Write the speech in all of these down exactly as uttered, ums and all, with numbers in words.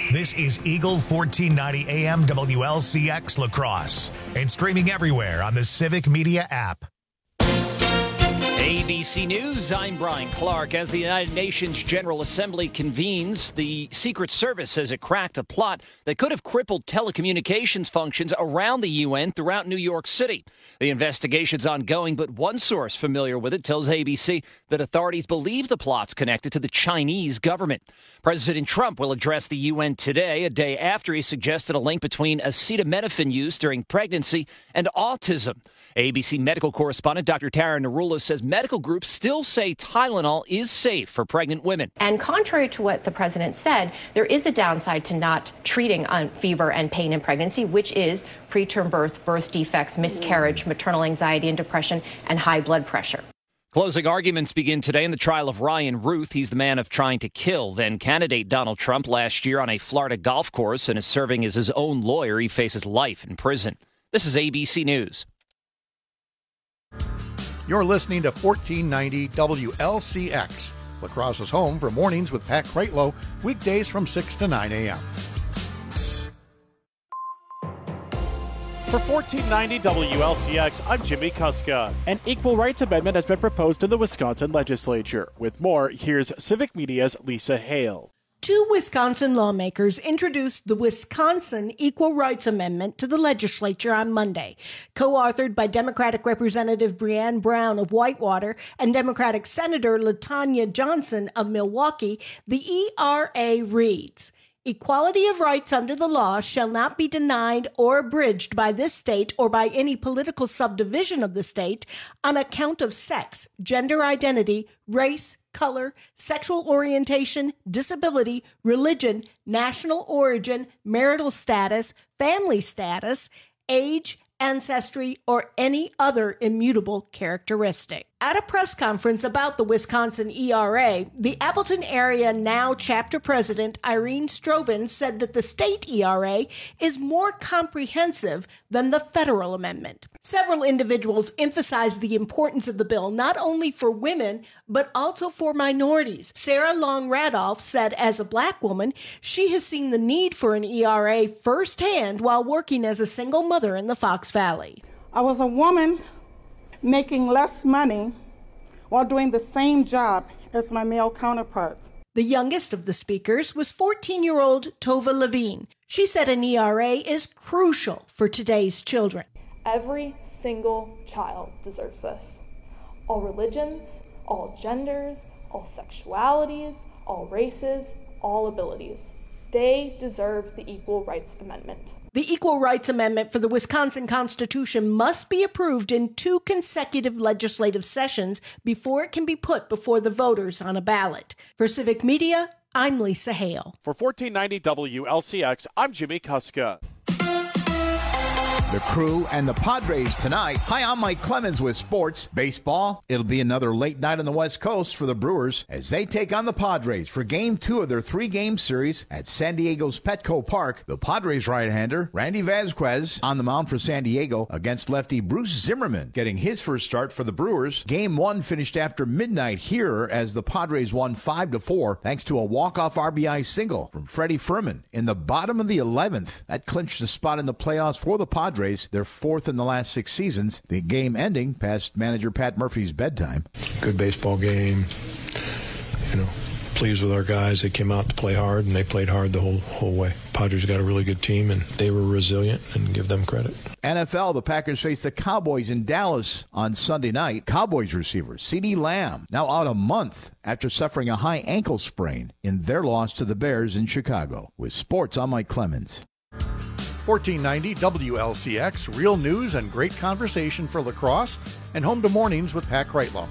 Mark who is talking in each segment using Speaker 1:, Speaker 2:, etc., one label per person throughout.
Speaker 1: This is Eagle fourteen ninety A M W L C X La Crosse and streaming everywhere on the Civic Media app.
Speaker 2: A B C News, I'm Brian Clark. As the United Nations General Assembly convenes, the Secret Service says it cracked a plot that could have crippled telecommunications functions around the U N throughout New York City. The investigation's ongoing, but one source familiar with it tells A B C that authorities believe the plot's connected to the Chinese government. President Trump will address the U N today, a day after he suggested a link between acetaminophen use during pregnancy and autism. A B C medical correspondent Doctor Tara Narula says medical groups still say Tylenol is safe for pregnant women.
Speaker 3: And contrary to what the president said, there is a downside to not treating on fever and pain in pregnancy, which is preterm birth, birth defects, miscarriage, maternal anxiety and depression, and high blood pressure.
Speaker 2: Closing arguments begin today in the trial of Ryan Ruth. He's the man of trying to kill then candidate Donald Trump last year on a Florida golf course and is serving as his own lawyer. He faces life in prison. This is A B C News.
Speaker 4: You're listening to fourteen ninety W L C X, La Crosse's home for mornings with Pat Kreitlow, weekdays from six to nine a.m.
Speaker 5: For fourteen ninety W L C X, I'm Jimmy Kuska. An equal rights amendment has been proposed to the Wisconsin legislature. With more, here's Civic Media's Lisa Hale.
Speaker 6: Two Wisconsin lawmakers introduced the Wisconsin Equal Rights Amendment to the legislature on Monday. Co-authored by Democratic Representative Breanne Brown of Whitewater and Democratic Senator LaTanya Johnson of Milwaukee, the E R A reads, "Equality of rights under the law shall not be denied or abridged by this state or by any political subdivision of the state on account of sex, gender identity, race, color, sexual orientation, disability, religion, national origin, marital status, family status, age, ancestry, or any other immutable characteristic." At a press conference about the Wisconsin E R A, the Appleton Area Now chapter president Irene Strobin said that the state E R A is more comprehensive than the federal amendment. Several individuals emphasized the importance of the bill not only for women, but also for minorities. Sarah Long Radolph said as a black woman, she has seen the need for an E R A firsthand while working as a single mother in the Fox Valley.
Speaker 7: I was a woman making less money while doing the same job as my male counterparts.
Speaker 6: The youngest of the speakers was fourteen-year-old Tova Levine. She said an E R A is crucial for today's children.
Speaker 8: Every single child deserves this. All religions, all genders, all sexualities, all races, all abilities. They deserve the Equal Rights Amendment.
Speaker 6: The Equal Rights Amendment for the Wisconsin Constitution must be approved in two consecutive legislative sessions before it can be put before the voters on a ballot. For Civic Media, I'm Lisa Hale.
Speaker 5: For fourteen ninety W L C X, I'm Jimmy Kuska.
Speaker 9: The Crew and the Padres tonight. Hi, I'm Mike Clemens with sports. Baseball, it'll be another late night on the West Coast for the Brewers as they take on the Padres for game two of their three-game series at San Diego's Petco Park. The Padres right-hander, Randy Vasquez, on the mound for San Diego against lefty Bruce Zimmerman, getting his first start for the Brewers. Game one finished after midnight here as the Padres won five to four thanks to a walk-off R B I single from Freddie Furman in the bottom of the eleventh. That clinched the spot in the playoffs for the Padres. They're fourth in the last six seasons. The game ending past manager Pat Murphy's bedtime.
Speaker 10: Good baseball game. You know, pleased with our guys. They came out to play hard, and they played hard the whole whole way. Padres got a really good team, and they were resilient, and give them credit.
Speaker 9: N F L, the Packers face the Cowboys in Dallas on Sunday night. Cowboys receiver CeeDee Lamb now out a month after suffering a high ankle sprain in their loss to the Bears in Chicago. With sports, I'm Mike Clemens.
Speaker 4: fourteen ninety W L C X, real news and great conversation for La Crosse, and home to mornings with Pat Kreitlow.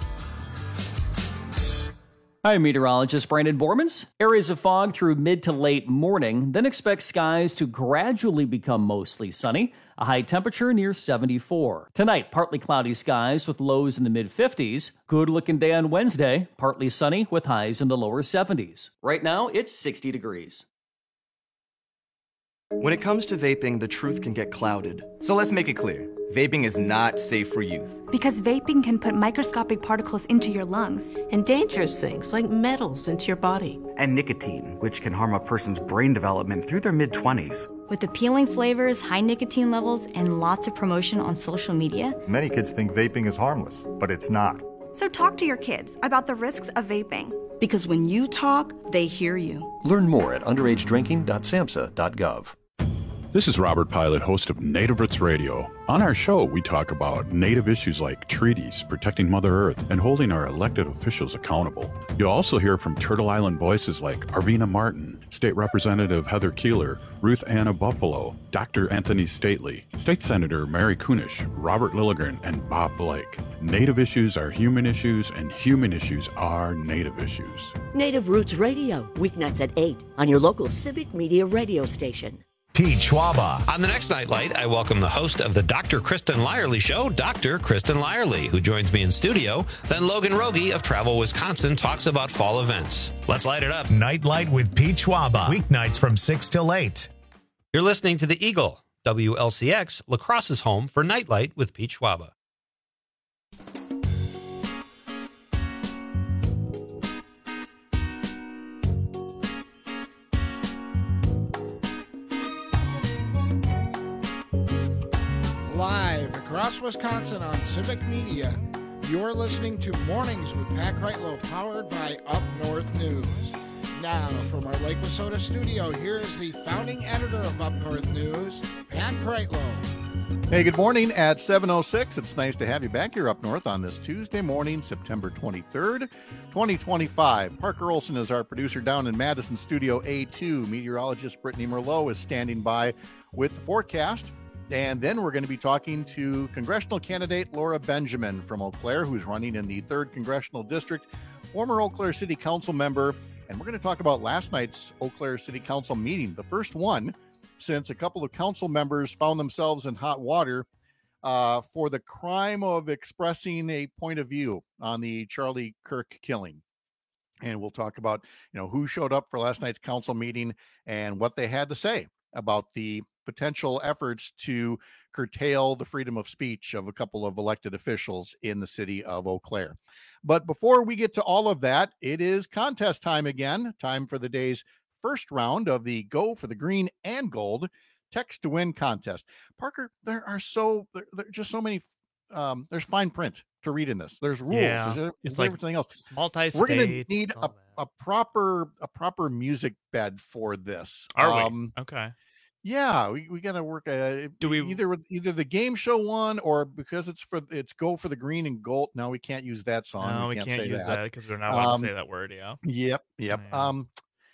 Speaker 11: Hi, meteorologist Brandon Bormans. Areas of fog through mid to late morning, then expect skies to gradually become mostly sunny, a high temperature near seventy-four. Tonight, partly cloudy skies with lows in the mid-fifties. Good looking day on Wednesday, partly sunny with highs in the lower seventies. Right now, it's sixty degrees.
Speaker 12: When it comes to vaping, the truth can get clouded. So let's make it clear. Vaping is not safe for youth.
Speaker 13: Because vaping can put microscopic particles into your lungs.
Speaker 14: And dangerous things like metals into your body.
Speaker 15: And nicotine, which can harm a person's brain development through their mid-twenties.
Speaker 13: With appealing flavors, high nicotine levels, and lots of promotion on social media.
Speaker 16: Many kids think vaping is harmless, but it's not.
Speaker 17: So talk to your kids about the risks of vaping.
Speaker 14: Because when you talk, they hear you.
Speaker 18: Learn more at underage drinking dot samhsa dot gov.
Speaker 19: This is Robert Pilot, host of Native Roots Radio. On our show, we talk about Native issues like treaties, protecting Mother Earth, and holding our elected officials accountable. You'll also hear from Turtle Island voices like Arvina Martin, State Representative Heather Keeler, Ruth Anna Buffalo, Doctor Anthony Stately, State Senator Mary Kunish, Robert Lilligren, and Bob Blake. Native issues are human issues, and human issues are Native issues.
Speaker 20: Native Roots Radio, weeknights at eight on your local Civic Media radio station.
Speaker 1: Pete Schwaba.
Speaker 21: On the next Nightlight, I welcome the host of the Doctor Kristen Lyerly Show, Doctor Kristen Lyerly, who joins me in studio. Then Logan Rogie of Travel Wisconsin talks about fall events. Let's light it up.
Speaker 1: Nightlight with Pete Schwaba. Weeknights from six till eight.
Speaker 21: You're listening to The Eagle, W L C X, La Crosse's home for Nightlight with Pete Schwaba.
Speaker 22: Live across Wisconsin on Civic Media, you're listening to Mornings with Pat Kreitlow, powered by Up North News. Now, from our Lake Wissota studio, here is the founding editor of Up North News, Pat Kreitlow.
Speaker 4: Hey, good morning at seven oh six. It's nice to have you back here up north on this Tuesday morning, September twenty-third, twenty twenty-five. Parker Olson is our producer down in Madison Studio A two. Meteorologist Brittany Merlot is standing by with the forecast. And then we're going to be talking to congressional candidate Laura Benjamin from Eau Claire, who's running in the third Congressional District, former Eau Claire City Council member. And we're going to talk about last night's Eau Claire City Council meeting, the first one since a couple of council members found themselves in hot water uh, for the crime of expressing a point of view on the Charlie Kirk killing. And we'll talk about, you know, who showed up for last night's council meeting and what they had to say about the potential efforts to curtail the freedom of speech of a couple of elected officials in the city of Eau Claire. But before we get to all of that, it is contest time again. Time for the day's first round of the Go for the Green and Gold Text to Win contest. Parker, there are so there, there are just so many. Um, there's fine print to read in this. There's rules.
Speaker 23: Yeah,
Speaker 4: there's,
Speaker 23: it's
Speaker 4: there's
Speaker 23: like
Speaker 4: everything else.
Speaker 23: Multi-state.
Speaker 4: We're going to need a, a proper a proper music bed for this.
Speaker 23: Are
Speaker 4: um,
Speaker 23: we? Okay.
Speaker 4: Yeah, we, we got to work. Uh, Do we either with either the game show one or because it's for it's Go for the Green and Gold. Now we can't use that song.
Speaker 23: No, we,
Speaker 4: we
Speaker 23: can't,
Speaker 4: can't say
Speaker 23: use that because we're not allowed um, to say that word. Yeah.
Speaker 4: Yep. Yep.
Speaker 23: Yeah.
Speaker 4: Um.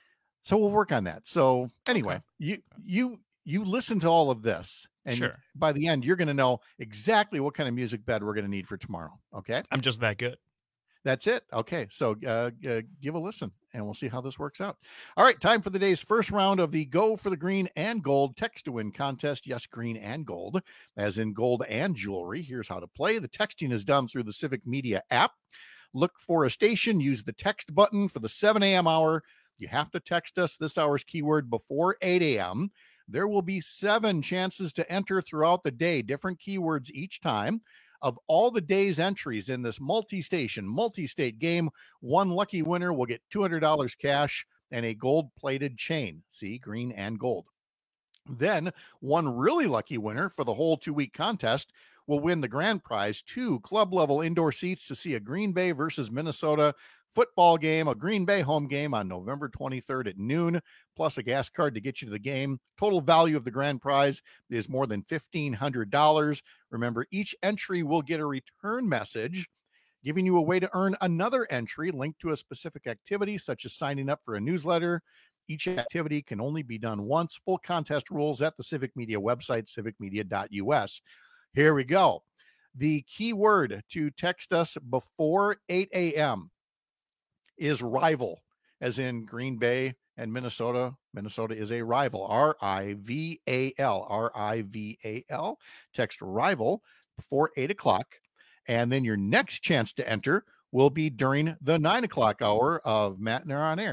Speaker 4: So we'll work on that. So anyway,
Speaker 23: okay.
Speaker 4: you you you listen to all of this, and
Speaker 23: sure.
Speaker 4: by the end, you're going to know exactly what kind of music bed we're going to need for tomorrow. Okay.
Speaker 23: I'm just that good.
Speaker 4: That's it. Okay. So uh, uh, give a listen and we'll see how this works out. All right. Time for the day's first round of the Go for the Green and Gold Text to Win contest. Yes, green and gold, as in gold and jewelry. Here's how to play. The texting is done through the Civic Media app. Look for a station. Use the text button for the seven a.m. hour. You have to text us this hour's keyword before eight a.m. There will be seven chances to enter throughout the day, different keywords each time. Of all the day's entries in this multi-station, multi-state game, one lucky winner will get two hundred dollars cash and a gold-plated chain. See, green and gold. Then one really lucky winner for the whole two-week contest will win the grand prize, two club-level indoor seats to see a Green Bay versus Minnesota football game, a Green Bay home game on November twenty-third at noon, plus a gas card to get you to the game. Total value of the grand prize is more than fifteen hundred dollars. Remember, each entry will get a return message giving you a way to earn another entry linked to a specific activity, such as signing up for a newsletter. Each activity can only be done once. Full contest rules at the Civic Media website, civic media dot u s. Here we go. The keyword to text us before eight a.m. is rival, as in Green Bay and Minnesota. Minnesota is a rival, R I V A L, R I V A L. Text rival before eight o'clock. And then your next chance to enter will be during the nine o'clock hour of Matt and Air on Air.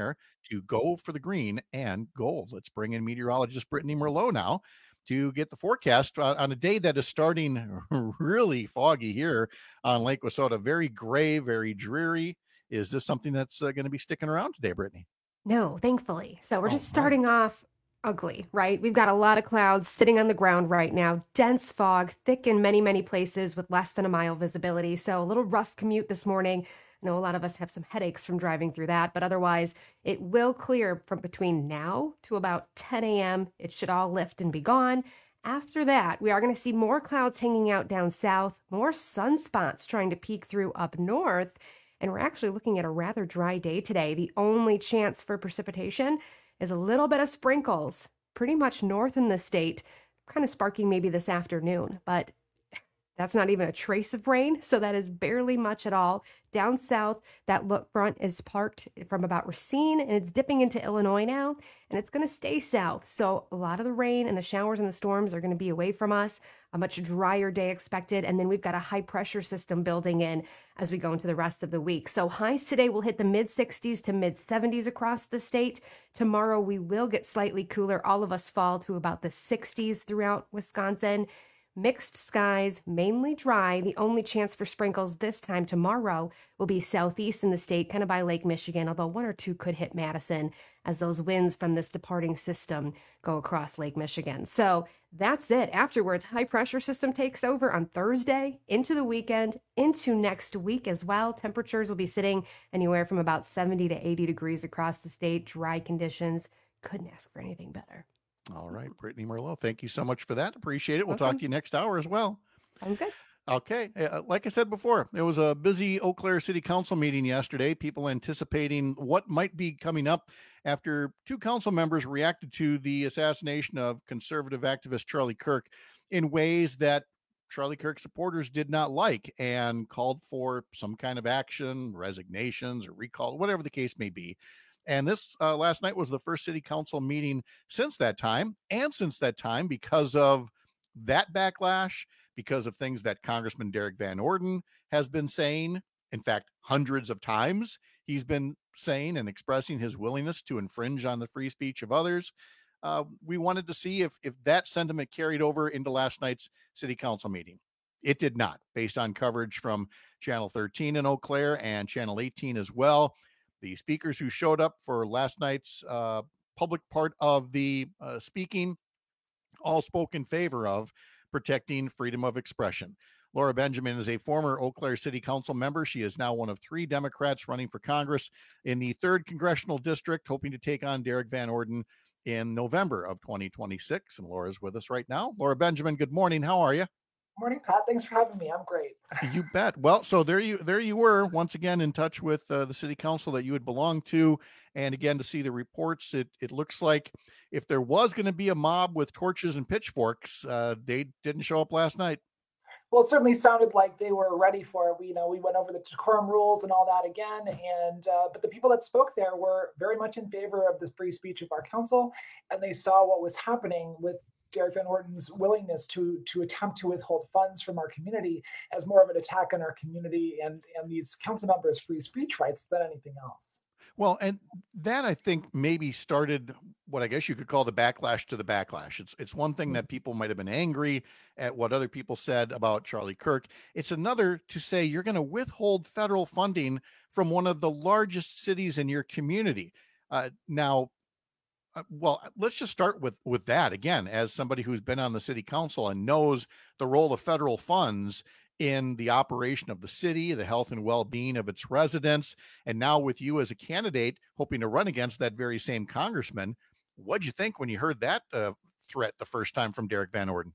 Speaker 4: to Go for the Green and Gold. Let's bring in meteorologist Brittany Merlot now to get the forecast on, on a day that is starting really foggy here on Lake Wissota. Very gray, very dreary. Is this something that's uh, going to be sticking around today, Brittany?
Speaker 2: No, thankfully. So we're
Speaker 4: Oh,
Speaker 2: just starting off ugly, right? We've got a lot of clouds sitting on the ground right now, dense fog, thick in many, many places with less than a mile visibility. So a little rough commute this morning. I know a lot of us have some headaches from driving through that, but otherwise it will clear from between now to about ten a.m. It should all lift and be gone. After that, we are going to see more clouds hanging out down south, more sunspots trying to peek through up north. And we're actually looking at a rather dry day today. The only chance for precipitation is a little bit of sprinkles, pretty much north in the state, kind of sparking maybe this afternoon, but that's not even a trace of rain, so that is barely much at all. Down south, that look front is parked from about Racine, and it's dipping into Illinois now, and it's going to stay south. So a lot of the rain and the showers and the storms are going to be away from us. A much drier day expected, and then we've got a high pressure system building in as we go into the rest of the week. So highs today will hit the mid sixties to mid seventies across the state. Tomorrow we will get slightly cooler. All of us fall to about the sixties throughout Wisconsin. Mixed skies, mainly dry. The only chance for sprinkles this time tomorrow will be southeast in the state, kind of by Lake Michigan, although one or two could hit Madison as those winds from this departing system go across Lake Michigan. So that's it. Afterwards, high pressure system takes over on Thursday, into the weekend, into next week as well. Temperatures will be sitting anywhere from about seventy to eighty degrees across the state. Dry conditions. Couldn't ask for anything better.
Speaker 4: All right, Brittany Merlot, thank you so much for that. Appreciate it. We'll
Speaker 2: Welcome.
Speaker 4: talk to you next hour as well.
Speaker 2: Sounds good.
Speaker 4: Okay. Uh, like I said before, it was a busy Eau Claire City Council meeting yesterday. People anticipating what might be coming up after two council members reacted to the assassination of conservative activist Charlie Kirk in ways that Charlie Kirk supporters did not like and called for some kind of action, resignations, or recall, whatever the case may be. And this uh, last night was the first city council meeting since that time. And since that time, because of that backlash, because of things that Congressman Derek Van Orden has been saying, in fact, hundreds of times, he's been saying and expressing his willingness to infringe on the free speech of others. Uh, we wanted to see if, if that sentiment carried over into last night's city council meeting. It did not, based on coverage from Channel thirteen in Eau Claire and Channel eighteen as well. The speakers who showed up for last night's uh, public part of the uh, speaking all spoke in favor of protecting freedom of expression. Laura Benjamin is a former Eau Claire City Council member. She is now one of three Democrats running for Congress in the third Congressional District, hoping to take on Derek Van Orden in November of twenty twenty-six. And Laura's with us right now. Laura Benjamin, good morning. How are you?
Speaker 3: Morning, Pat. Thanks for having me. I'm great.
Speaker 4: You bet. Well, so there you there you were once again in touch with uh, the city council that you had belonged to, and again to see the reports. It it looks like if there was going to be a mob with torches and pitchforks, uh, they didn't show up last night.
Speaker 3: Well, it certainly sounded like they were ready for it. We, you know, we went over the decorum rules and all that again, and uh, but the people that spoke there were very much in favor of the free speech of our council, and they saw what was happening with Derek Van Orden's willingness to to attempt to withhold funds from our community as more of an attack on our community and, and these council members' free speech rights than anything else.
Speaker 4: Well, and that I think maybe started what I guess you could call the backlash to the backlash. It's it's one thing that people might have been angry at what other people said about Charlie Kirk. It's another to say you're going to withhold federal funding from one of the largest cities in your community. Uh, now, Uh, well, let's just start with with that again, as somebody who's been on the city council and knows the role of federal funds in the operation of the city, the health and well-being of its residents. And now with you as a candidate hoping to run against that very same congressman, what'd you think when you heard that uh, threat the first time from Derek Van Orden?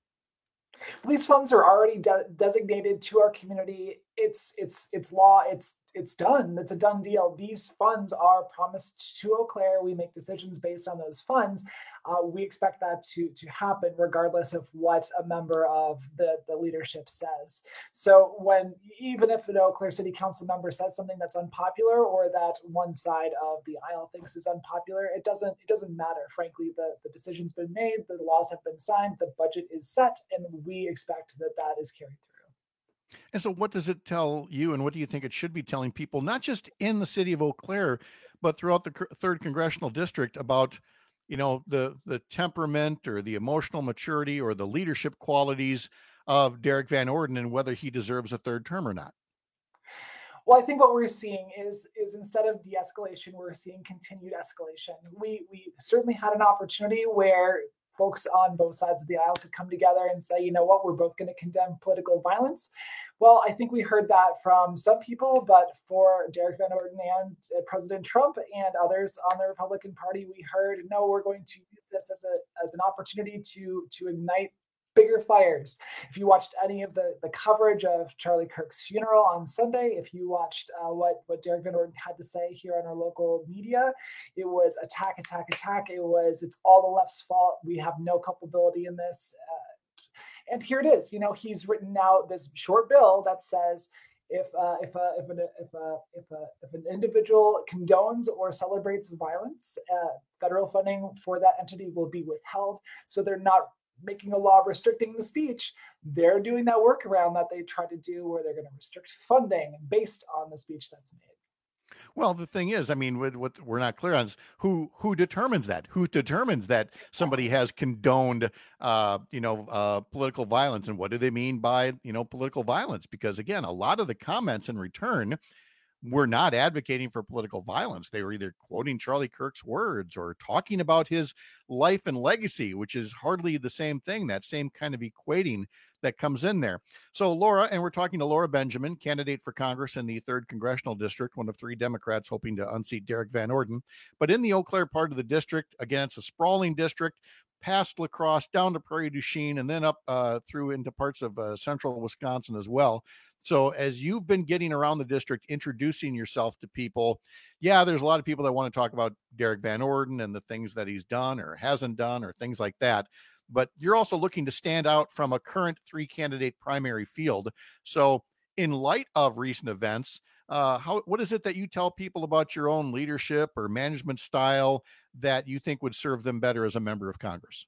Speaker 3: These funds are already de- designated to our community. It's it's it's law. It's it's done. It's a done deal. These funds are promised to Eau Claire. We make decisions based on those funds. Uh, we expect that to to happen regardless of what a member of the, the leadership says. So when even if an Eau Claire City Council member says something that's unpopular or that one side of the aisle thinks is unpopular, it doesn't it doesn't matter. Frankly, the, the decision's been made, the laws have been signed, the budget is set, and we expect that that is carried through.
Speaker 4: And so what does it tell you, and what do you think it should be telling people, not just in the city of Eau Claire, but throughout the third congressional district about, you know, the, the temperament or the emotional maturity or the leadership qualities of Derek Van Orden and whether he deserves a third term or not?
Speaker 3: Well, I think what we're seeing is is instead of de-escalation, we're seeing continued escalation. We we certainly had an opportunity where folks on both sides of the aisle could come together and say, you know what, we're both going to condemn political violence. Well, I think we heard that from some people, but for Derek Van Orden and uh, President Trump and others on the Republican Party, we heard, no, we're going to use this as a as an opportunity to to ignite bigger fires. If you watched any of the, the coverage of Charlie Kirk's funeral on Sunday, if you watched uh, what, what Derek Van Orden had to say here on our local media, it was attack, attack, attack. It was, it's all the left's fault. We have no culpability in this. Uh, and here it is. You know, he's written out this short bill that says, if uh, if uh, if an if uh, if, uh, if an individual condones or celebrates violence, uh, federal funding for that entity will be withheld. So they're not making a law restricting the speech. They're doing that workaround that they try to do where they're going to restrict funding based on the speech that's made.
Speaker 4: Well, the thing is, I mean, what, what we're not clear on is who who determines that. Who determines that somebody has condoned, uh, you know, uh, political violence, and what do they mean by, you know, political violence? Because again, a lot of the comments in return were not advocating for political violence. They were either quoting Charlie Kirk's words or talking about his life and legacy, which is hardly the same thing, that same kind of equating that comes in there. So Laura, and we're talking to Laura Benjamin, candidate for Congress in the third Congressional District, one of three Democrats hoping to unseat Derek Van Orden. But in the Eau Claire part of the district, again, it's a sprawling district, past La Crosse, down to Prairie du Chien, and then up uh, through into parts of uh, central Wisconsin as well. So as you've been getting around the district, introducing yourself to people, yeah, there's a lot of people that want to talk about Derek Van Orden and the things that he's done or hasn't done or things like that. But you're also looking to stand out from a current three candidate primary field. So in light of recent events, uh, how what is it that you tell people about your own leadership or management style that you think would serve them better as a member of Congress?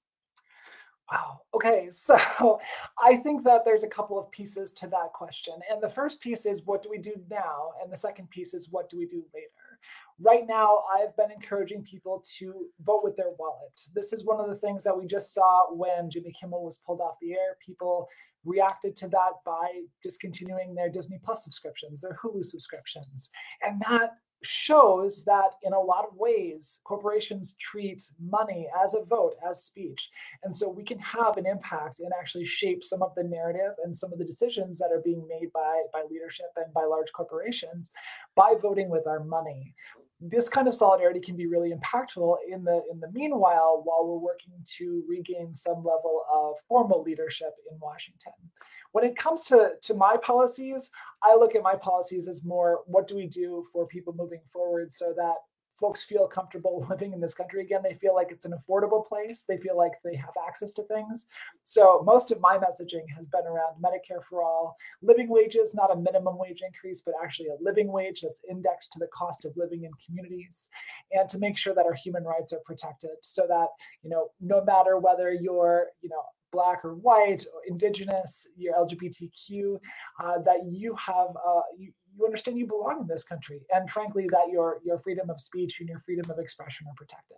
Speaker 3: Wow. Okay. So I think that there's a couple of pieces to that question. And the first piece is, what do we do now? And the second piece is, what do we do later? Right now, I've been encouraging people to vote with their wallet. This is one of the things that we just saw when Jimmy Kimmel was pulled off the air. People reacted to that by discontinuing their Disney Plus subscriptions, their Hulu subscriptions. And that shows that in a lot of ways, corporations treat money as a vote, as speech. And so we can have an impact and actually shape some of the narrative and some of the decisions that are being made by, by leadership and by large corporations by voting with our money. This kind of solidarity can be really impactful in the in the meanwhile, while we're working to regain some level of formal leadership in Washington. When it comes to, to my policies, I look at my policies as more, what do we do for people moving forward so that folks feel comfortable living in this country again? They feel like it's an affordable place. They feel like they have access to things. So most of my messaging has been around Medicare for all, living wages, not a minimum wage increase, but actually a living wage that's indexed to the cost of living in communities, and to make sure that our human rights are protected so that, you know, no matter whether you're, you know, Black or white, or indigenous, you're L G B T Q, uh, that you have, uh, you, you understand you belong in this country. And frankly, that your your freedom of speech and your freedom of expression are protected.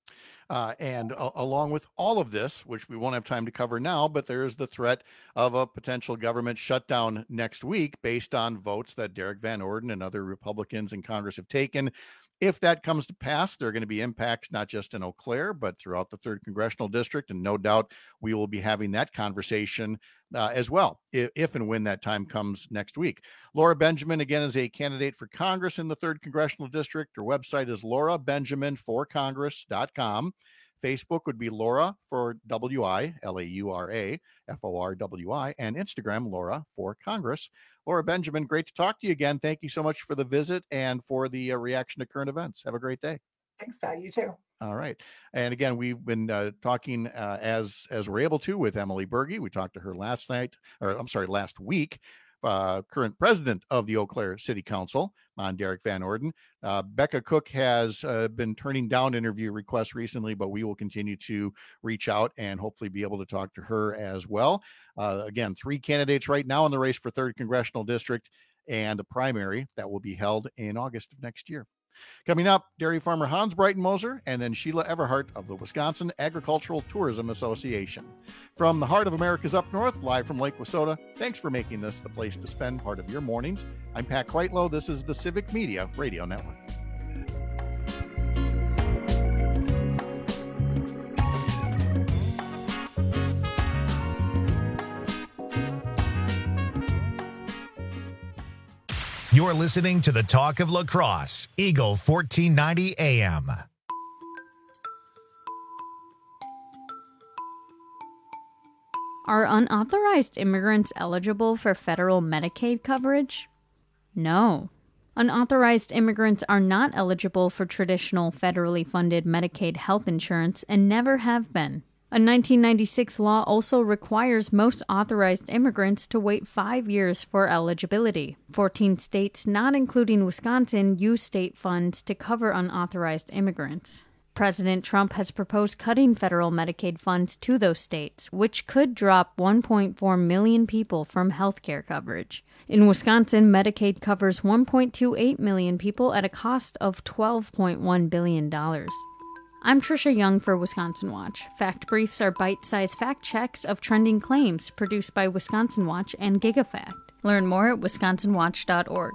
Speaker 4: Uh, and uh, along with all of this, which we won't have time to cover now, but there is the threat of a potential government shutdown next week based on votes that Derek Van Orden and other Republicans in Congress have taken. If that comes to pass, there are going to be impacts not just in Eau Claire, but throughout the third Congressional District. And no doubt we will be having that conversation uh, as well, if, if and when that time comes next week. Laura Benjamin, again, is a candidate for Congress in the third Congressional District. Her website is laura benjamin for congress dot com. Facebook would be Laura for W I, L A U R A, F O R W I, and Instagram, Laura for Congress. Laura Benjamin, great to talk to you again. Thank you so much for the visit and for the uh, reaction to current events. Have a great day.
Speaker 3: Thanks, Pat. You too.
Speaker 4: All right. And again, we've been uh, talking uh, as as we're able to with Emily Berge. We talked to her last night, or I'm sorry, last week. uh, current president of the Eau Claire City Council, on Derek Van Orden. Uh, Becca Cook has uh, been turning down interview requests recently, but we will continue to reach out and hopefully be able to talk to her as well. Uh, again, three candidates right now in the race for third Congressional District and a primary that will be held in August of next year. Coming up, dairy farmer Hans Breitenmoser and then Sheila Everhart of the Wisconsin Agricultural Tourism Association. From the heart of America's Up North, live from Lake Wissota, thanks for making this the place to spend part of your mornings. I'm Pat Kreitlow. This is the Civic Media Radio Network.
Speaker 1: You're listening to the Talk of La Crosse, Eagle fourteen ninety A M.
Speaker 6: Are unauthorized immigrants eligible for federal Medicaid coverage? No. Unauthorized immigrants are not eligible for traditional federally funded Medicaid health insurance and never have been. A nineteen ninety-six law also requires most authorized immigrants to wait five years for eligibility. fourteen states, not including Wisconsin, use state funds to cover unauthorized immigrants. President Trump has proposed cutting federal Medicaid funds to those states, which could drop one point four million people from health care coverage. In Wisconsin, Medicaid covers one point two eight million people at a cost of twelve point one billion dollars. I'm Trisha Young for Wisconsin Watch. Fact Briefs are bite-sized fact checks of trending claims produced by Wisconsin Watch and GigaFact. Learn more at wisconsin watch dot org.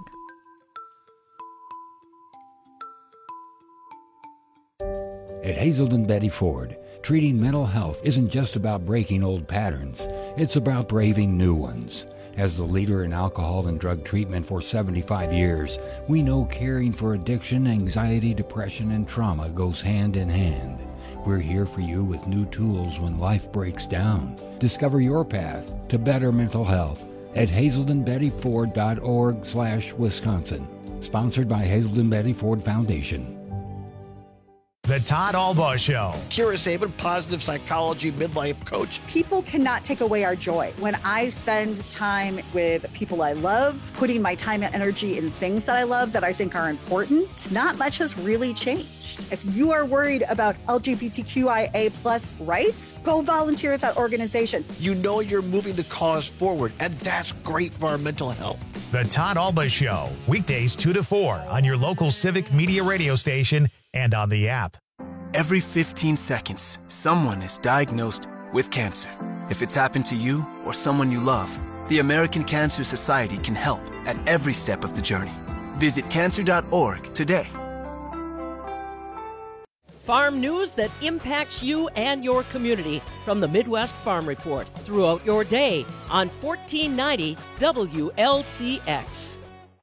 Speaker 7: At Hazelden Betty Ford, treating mental health isn't just about breaking old patterns, it's about braving new ones. As the leader in alcohol and drug treatment for seventy-five years, we know caring for addiction, anxiety, depression, and trauma goes hand in hand. We're here for you with new tools when life breaks down. Discover your path to better mental health at hazelden betty ford dot org slash Wisconsin. Sponsored by Hazelden Betty Ford Foundation.
Speaker 1: The Todd Albaugh Show.
Speaker 8: Kira Sabin, positive psychology midlife coach.
Speaker 24: People cannot take away our joy. When I spend time with people I love, putting my time and energy in things that I love that I think are important, not much has really changed. If you are worried about L G B T Q I A plus rights, go volunteer at that organization.
Speaker 8: You know you're moving the cause forward, and that's great for our mental health.
Speaker 1: The Todd Albaugh Show, weekdays two to four on your local Civic Media radio station and on the app.
Speaker 25: Every fifteen seconds, someone is diagnosed with cancer. If it's happened to you or someone you love, the American Cancer Society can help at every step of the journey. Visit cancer dot org today.
Speaker 26: Farm news that impacts you and your community from the Midwest Farm Report throughout your day on fourteen ninety W L C X.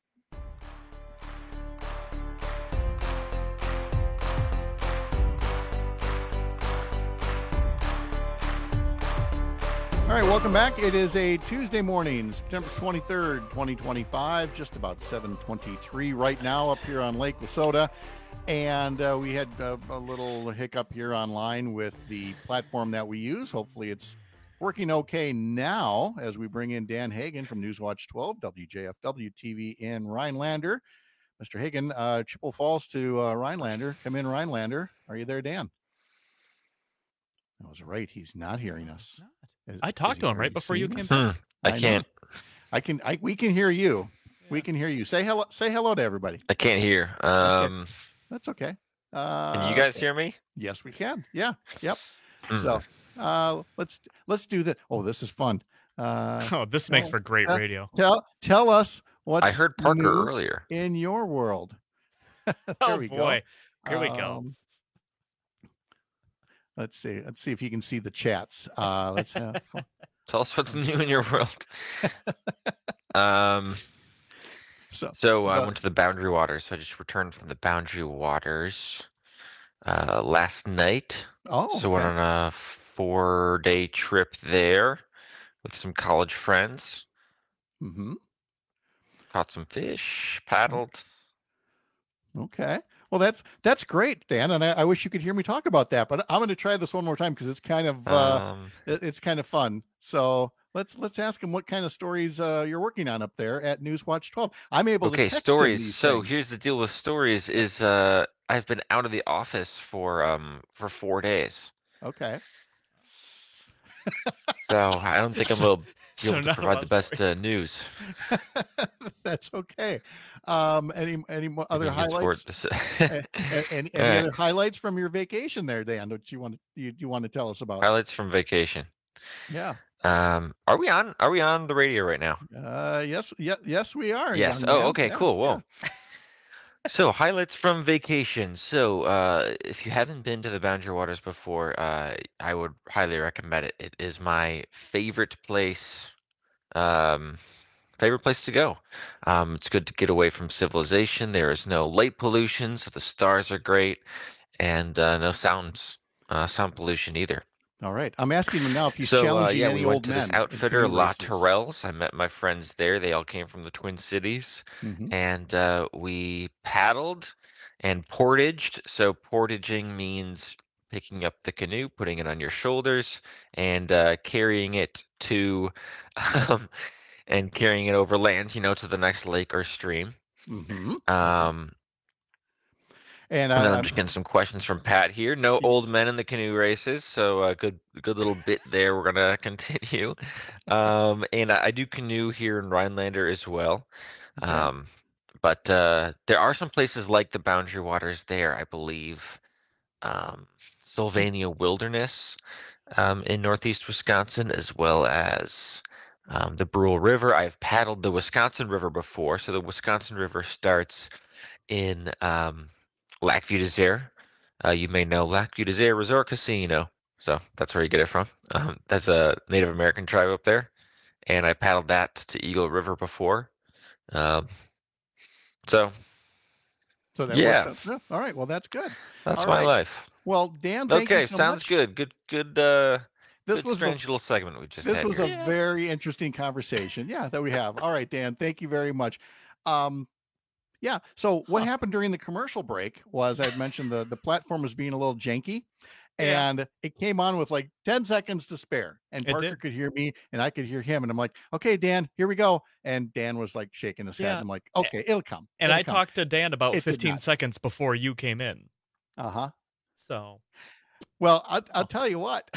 Speaker 4: All right, welcome back. It is a Tuesday morning, September twenty-third, twenty twenty-five, just about seven twenty-three right now up here on Lake Wissota. And uh, we had uh, a little hiccup here online with the platform that we use. Hopefully it's working okay now as we bring in Dan Hagan from Newswatch twelve, W J F W T V in Rhinelander. Mister Hagan, uh, Chippewa Falls to uh, Rhinelander. Come in, Rhinelander. Are you there, Dan? I was right. He's not hearing us. Is,
Speaker 23: I talked to him right before you came
Speaker 27: hmm.
Speaker 23: back.
Speaker 27: I, I can't.
Speaker 4: I can. I we can hear you. Yeah. We can hear you. Say hello. Say hello to everybody.
Speaker 27: I can't hear. Um,
Speaker 4: okay. That's okay. Uh,
Speaker 27: can you guys hear me?
Speaker 4: Yes, we can. Yeah. Yep.
Speaker 27: Mm.
Speaker 4: So uh, let's let's do that. Oh, this is fun. Uh,
Speaker 23: oh, this makes for great
Speaker 4: uh,
Speaker 23: radio.
Speaker 4: Tell tell us what
Speaker 27: I heard Parker earlier
Speaker 4: in your world. there
Speaker 23: oh
Speaker 4: we
Speaker 23: boy,
Speaker 4: go.
Speaker 23: here we
Speaker 4: um, go. Let's see. Let's see if you can see the chats. Uh, let's have fun.
Speaker 27: Tell us what's new in your world. um,
Speaker 4: so,
Speaker 27: so I
Speaker 4: but,
Speaker 27: went to the Boundary Waters. So I just returned from the Boundary Waters uh, last night.
Speaker 4: Oh,
Speaker 27: so
Speaker 4: okay.
Speaker 27: went on a four-day trip there with some college friends.
Speaker 4: Mm-hmm.
Speaker 27: Caught some fish, paddled.
Speaker 4: Okay. Well, that's that's great, Dan, and I, I wish you could hear me talk about that. But I'm going to try this one more time because it's kind of uh,
Speaker 27: Um,
Speaker 4: it- it's kind of fun. So let's let's ask him what kind of stories uh, you're working on up there at Newswatch twelve. I'm able
Speaker 27: okay,
Speaker 4: to text him
Speaker 27: stories.
Speaker 4: these
Speaker 27: So
Speaker 4: things.
Speaker 27: here's the deal with stories is uh I've been out of the office for um for four days.
Speaker 4: Okay.
Speaker 27: So I don't think I'm
Speaker 4: So-
Speaker 27: able, be
Speaker 4: so
Speaker 27: able to
Speaker 4: not a
Speaker 27: provide
Speaker 4: lot
Speaker 27: the
Speaker 4: of
Speaker 27: best uh, news.
Speaker 4: That's okay. Um, any any mo- other
Speaker 27: Maybe good sport
Speaker 4: highlights?
Speaker 27: to say.
Speaker 4: A- a- any any
Speaker 27: Alright.
Speaker 4: other highlights from your vacation there, Dan? That you want to you, you want to tell us about?
Speaker 27: Highlights from vacation.
Speaker 4: Yeah.
Speaker 27: Um, are we on? Are we on the radio right now?
Speaker 4: Uh, yes, yeah, yes, we are.
Speaker 27: Yes.
Speaker 4: young
Speaker 27: Oh,
Speaker 4: man.
Speaker 27: okay,
Speaker 4: Yeah,
Speaker 27: cool.
Speaker 4: yeah.
Speaker 27: Well, so highlights from vacation. So, uh, if you haven't been to the Boundary Waters before, uh, I would highly recommend it. It is my favorite place, um, favorite place to go. Um, it's good to get away from civilization. There is no light pollution, so the stars are great, and uh, no sounds, uh, sound pollution either.
Speaker 4: All right. I'm asking him now if he's
Speaker 27: So uh,
Speaker 4: challenging
Speaker 27: yeah,
Speaker 4: any
Speaker 27: we went
Speaker 4: old
Speaker 27: to
Speaker 4: men.
Speaker 27: this
Speaker 4: in
Speaker 27: outfitter,
Speaker 4: canoe
Speaker 27: La
Speaker 4: races.
Speaker 27: Terrells. I met my friends there. They all came from the Twin Cities,
Speaker 4: Mhm.
Speaker 27: and uh, we paddled and portaged. So portaging means picking up the canoe, putting it on your shoulders, and uh, carrying it to, um, and carrying it over land, you know, to the next lake or stream.
Speaker 4: Mm-hmm.
Speaker 27: Um,
Speaker 4: And,
Speaker 27: and then
Speaker 4: uh,
Speaker 27: I'm just getting some questions from Pat here. No old men in the canoe races, so a good, good little bit there. We're gonna continue. Um, and I, I do canoe here in Rhinelander as well.
Speaker 4: Okay.
Speaker 27: Um, but uh, there are some places like the Boundary Waters there, I believe. Um, Sylvania Wilderness um, in northeast Wisconsin, as well as um, the Brule River. I've paddled the Wisconsin River before, so the Wisconsin River starts in um, Lac Vieux des Aires. Uh, you may know Lac Vieux des Aires Resort Casino, so that's where you get it from. Um, that's a Native American tribe up there, and I paddled that to Eagle River before. Um, so,
Speaker 4: So that
Speaker 27: yeah,
Speaker 4: works out. Yeah, all right. Well, that's good.
Speaker 27: that's
Speaker 4: All
Speaker 27: my
Speaker 4: right.
Speaker 27: life.
Speaker 4: Well, Dan, thank
Speaker 27: Okay,
Speaker 4: you so
Speaker 27: sounds
Speaker 4: much.
Speaker 27: good. Good, good. Uh,
Speaker 4: This
Speaker 27: good
Speaker 4: was a-
Speaker 27: strange little segment we just
Speaker 4: This
Speaker 27: had
Speaker 4: was
Speaker 27: here.
Speaker 4: a very interesting conversation. Yeah, that we have. All right, Dan, thank you very much. Um, yeah. So what happened during the commercial break was I'd mentioned the the platform was being a little janky.
Speaker 23: Yeah.
Speaker 4: And it came on with like ten seconds to spare. And
Speaker 23: It
Speaker 4: Parker
Speaker 23: did.
Speaker 4: could hear me and I could hear him. And I'm like, okay, Dan, here we go. And Dan was like shaking his head.
Speaker 23: Yeah.
Speaker 4: I'm like, okay, it'll come.
Speaker 23: And
Speaker 4: It'll
Speaker 23: I
Speaker 4: come.
Speaker 23: talked to Dan about
Speaker 4: It did
Speaker 23: fifteen
Speaker 4: not.
Speaker 23: seconds before you came in.
Speaker 4: Uh-huh.
Speaker 23: So
Speaker 4: Well, I'll, I'll tell you what.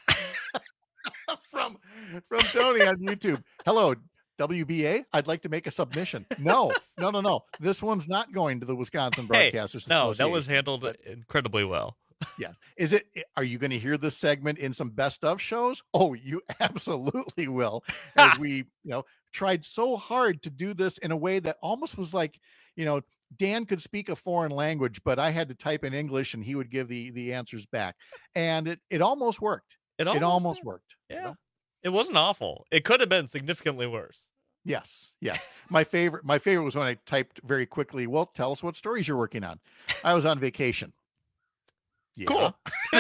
Speaker 4: from from Tony on YouTube. Hello, W B A. I'd like to make a submission. No, no, no, no. This one's not going to the Wisconsin
Speaker 23: hey,
Speaker 4: Broadcasters
Speaker 23: no, that
Speaker 4: Association.
Speaker 23: was handled incredibly well.
Speaker 4: Yes. Is it? Are you going to hear this segment in some best of shows? Oh, you absolutely will. As we, you know, tried so hard to do this in a way that almost was like, you know, Dan could speak a foreign language, but I had to type in English and he would give the the answers back, and it it almost worked.
Speaker 23: It
Speaker 4: It
Speaker 23: almost
Speaker 4: almost
Speaker 23: did.
Speaker 4: worked. you
Speaker 23: Yeah.
Speaker 4: know?
Speaker 23: It wasn't awful. It could have been significantly worse.
Speaker 4: Yes, yes. My favorite, my favorite was when I typed very quickly. Well, tell us what stories you're working on. I was on vacation. Yeah.
Speaker 23: Cool.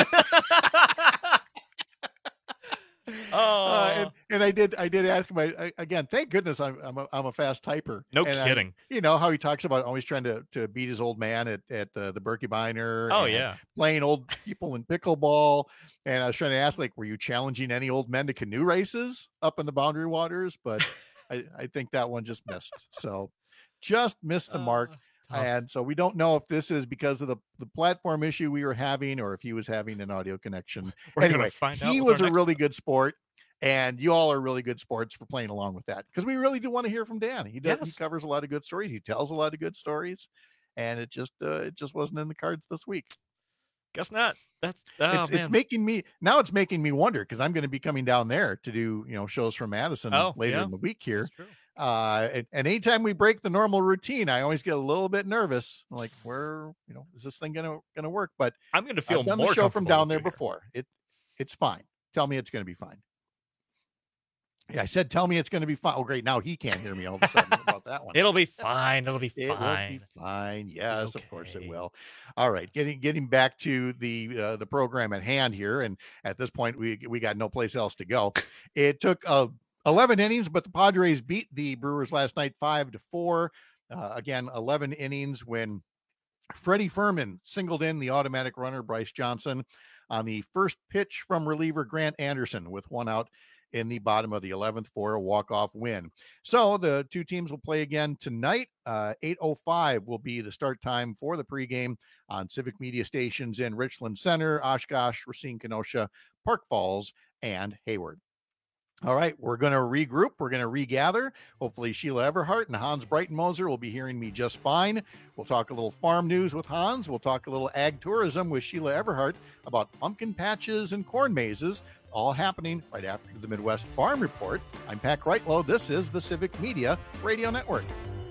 Speaker 4: Uh,
Speaker 23: Oh,
Speaker 4: and, and I did, I did ask my I, again. Thank goodness I'm, I'm a, I'm a fast typer.
Speaker 23: No
Speaker 4: And I-
Speaker 23: kidding.
Speaker 4: you know how he talks about always trying to to beat his old man at at the, the Berkey Biner.
Speaker 23: Oh,
Speaker 4: and
Speaker 23: yeah.
Speaker 4: playing old people in pickleball. And I was trying to ask, like, were you challenging any old men to canoe races up in the Boundary Waters? But I, I think that one just missed. So just missed the mark.
Speaker 23: tough.
Speaker 4: And so we don't know if this is because of the, the platform issue we were having or if he was having an audio connection.
Speaker 23: We're gonna
Speaker 4: Anyway,
Speaker 23: find out
Speaker 4: he
Speaker 23: with
Speaker 4: was
Speaker 23: our
Speaker 4: a
Speaker 23: next
Speaker 4: really good sport. And you all are really good sports for playing along with that because we really do want to hear from Dan. He does. He
Speaker 23: Yes.
Speaker 4: covers a lot of good stories. He tells a lot of good stories, and it just uh, it just wasn't in the cards this week.
Speaker 23: Guess not. That's oh,
Speaker 4: it's,
Speaker 23: man.
Speaker 4: it's making me now. It's making me wonder because I'm going to be coming down there to do you know shows from Madison
Speaker 23: Oh,
Speaker 4: later
Speaker 23: yeah.
Speaker 4: in the week here.
Speaker 23: That's true.
Speaker 4: Uh, and, and anytime we break the normal routine, I always get a little bit nervous. I'm like, where you know is this thing gonna gonna work? But
Speaker 23: I'm going to feel
Speaker 4: I've done
Speaker 23: more
Speaker 4: the show from
Speaker 23: comfortable
Speaker 4: down
Speaker 23: with
Speaker 4: there
Speaker 23: you here.
Speaker 4: before. It it's fine. Tell me it's going to be fine. Yeah, I said, tell me it's going to be fine. Oh, great. Now he can't hear me all of a sudden about that one.
Speaker 23: It'll be fine. It'll be
Speaker 4: It will
Speaker 23: fine.
Speaker 4: be fine. Yes, of course it
Speaker 23: okay.
Speaker 4: will. All right, getting getting back to the uh, the program at hand here, and at this point we we got no place else to go. It took uh, eleven innings, but the Padres beat the Brewers last night five to four. Uh, again, eleven innings when Freddie Furman singled in the automatic runner Bryce Johnson on the first pitch from reliever Grant Anderson with one out in the bottom of the eleventh for a walk-off win. So the two teams will play again tonight. Uh, eight oh five will be the start time for the pregame on Civic Media stations in Richland Center, Oshkosh, Racine, Kenosha, Park Falls, and Hayward. All right, we're going to regroup. We're going to regather. Hopefully Sheila Everhart and Hans Breitenmoser will be hearing me just fine. We'll talk a little farm news with Hans. We'll talk a little ag tourism with Sheila Everhart about pumpkin patches and corn mazes, all happening right after the Midwest Farm Report. I'm Pat Kreitlow. This is the Civic Media Radio Network.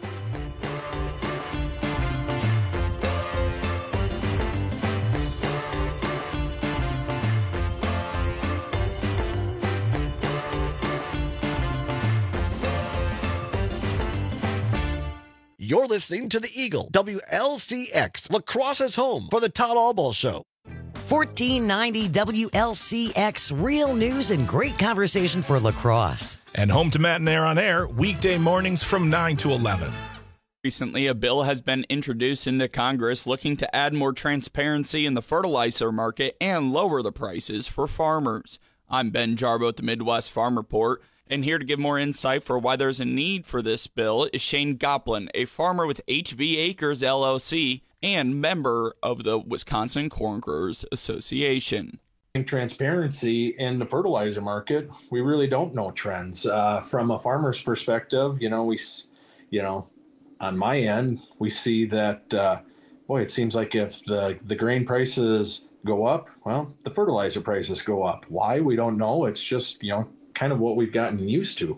Speaker 8: You're listening to the Eagle, W L C X, La Crosse's home for the Todd Albaugh Show.
Speaker 5: fourteen ninety W L C X, real news and great conversation for La Crosse.
Speaker 9: And home to Matt and Air on Air, weekday mornings from nine to eleven.
Speaker 10: Recently, a bill has been introduced into Congress looking to add more transparency in the fertilizer market and lower the prices for farmers. I'm Ben Jarbo at the Midwest Farm Report. And here to give more insight for why there's a need for this bill is Shane Goplin, a farmer with H V Acres L L C and member of the Wisconsin Corn Growers Association.
Speaker 11: Transparency in the fertilizer market, we really don't know trends. Uh, from a farmer's perspective, you know, we, you know, on my end, we see that, uh, boy, it seems like if the, the grain prices go up, well, the fertilizer prices go up. Why? We don't know. It's just, you know, kind of what we've gotten used to.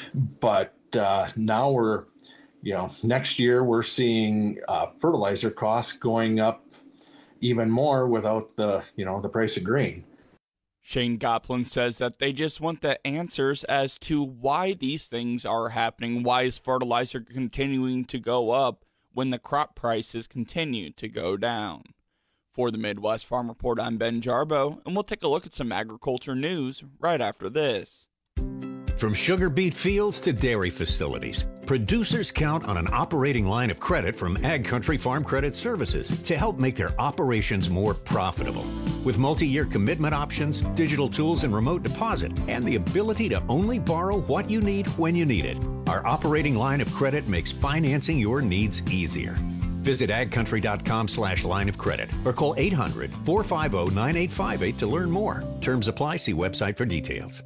Speaker 11: But uh, now we're, you know, next year we're seeing uh, fertilizer costs going up even more without the, you know, the price of grain.
Speaker 10: Shane Goplin says that they just want the answers as to why these things are happening. Why is fertilizer continuing to go up when the crop prices continue to go down? For the Midwest Farm Report, I'm Ben Jarbo, and we'll take a look at some agriculture news right after this.
Speaker 12: From sugar beet fields to dairy facilities, producers count on an operating line of credit from Ag Country Farm Credit Services to help make their operations more profitable. With multi-year commitment options, digital tools and remote deposit, and the ability to only borrow what you need when you need it, our operating line of credit makes financing your needs easier. Visit agcountry.com slash line of credit or call eight hundred, four five zero, nine eight five eight to learn more. Terms apply. See website for details.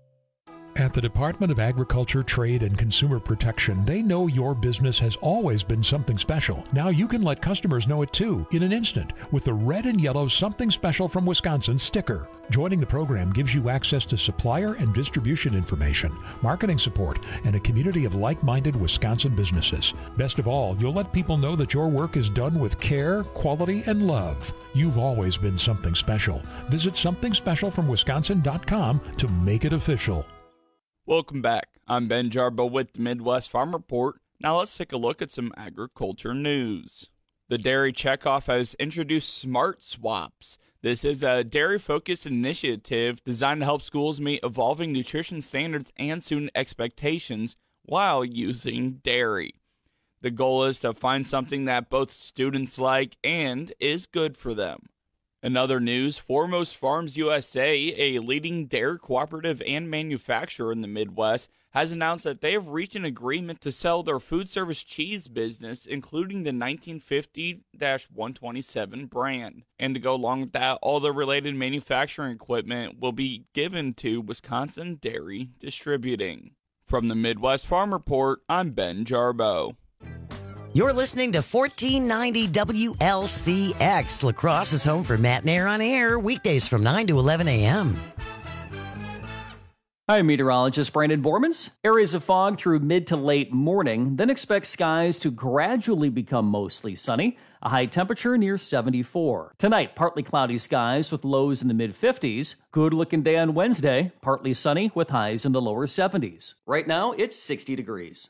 Speaker 13: At the Department of Agriculture, Trade, and Consumer Protection, they know your business has always been something special. Now you can let customers know it too, in an instant, with the red and yellow Something Special from Wisconsin sticker. Joining the program gives you access to supplier and distribution information, marketing support, and a community of like-minded Wisconsin businesses. Best of all, you'll let people know that your work is done with care, quality, and love. You've always been something special. Visit something special from wisconsin dot com to make it official.
Speaker 10: Welcome back. I'm Ben Jarbo with the Midwest Farm Report. Now let's take a look at some agriculture news. The Dairy Checkoff has introduced Smart Swaps. This is a dairy-focused initiative designed to help schools meet evolving nutrition standards and student expectations while using dairy. The goal is to find something that both students like and is good for them. In other news, Foremost Farms U S A, a leading dairy cooperative and manufacturer in the Midwest, has announced that they have reached an agreement to sell their food service cheese business, including the nineteen fifty dash one twenty-seven brand. And to go along with that, all the related manufacturing equipment will be given to Wisconsin Dairy Distributing. From the Midwest Farm Report, I'm Ben Jarbo.
Speaker 5: You're listening to fourteen ninety W L C X. La Crosse is home for Matt and Air on Air, weekdays from nine to eleven a.m.
Speaker 15: Hi, meteorologist Brandon Bormans. Areas of fog through mid to late morning, then expect skies to gradually become mostly sunny. A high temperature near seventy-four. Tonight, partly cloudy skies with lows in the mid-fifties. Good looking day on Wednesday, partly sunny with highs in the lower seventies. Right now, it's sixty degrees.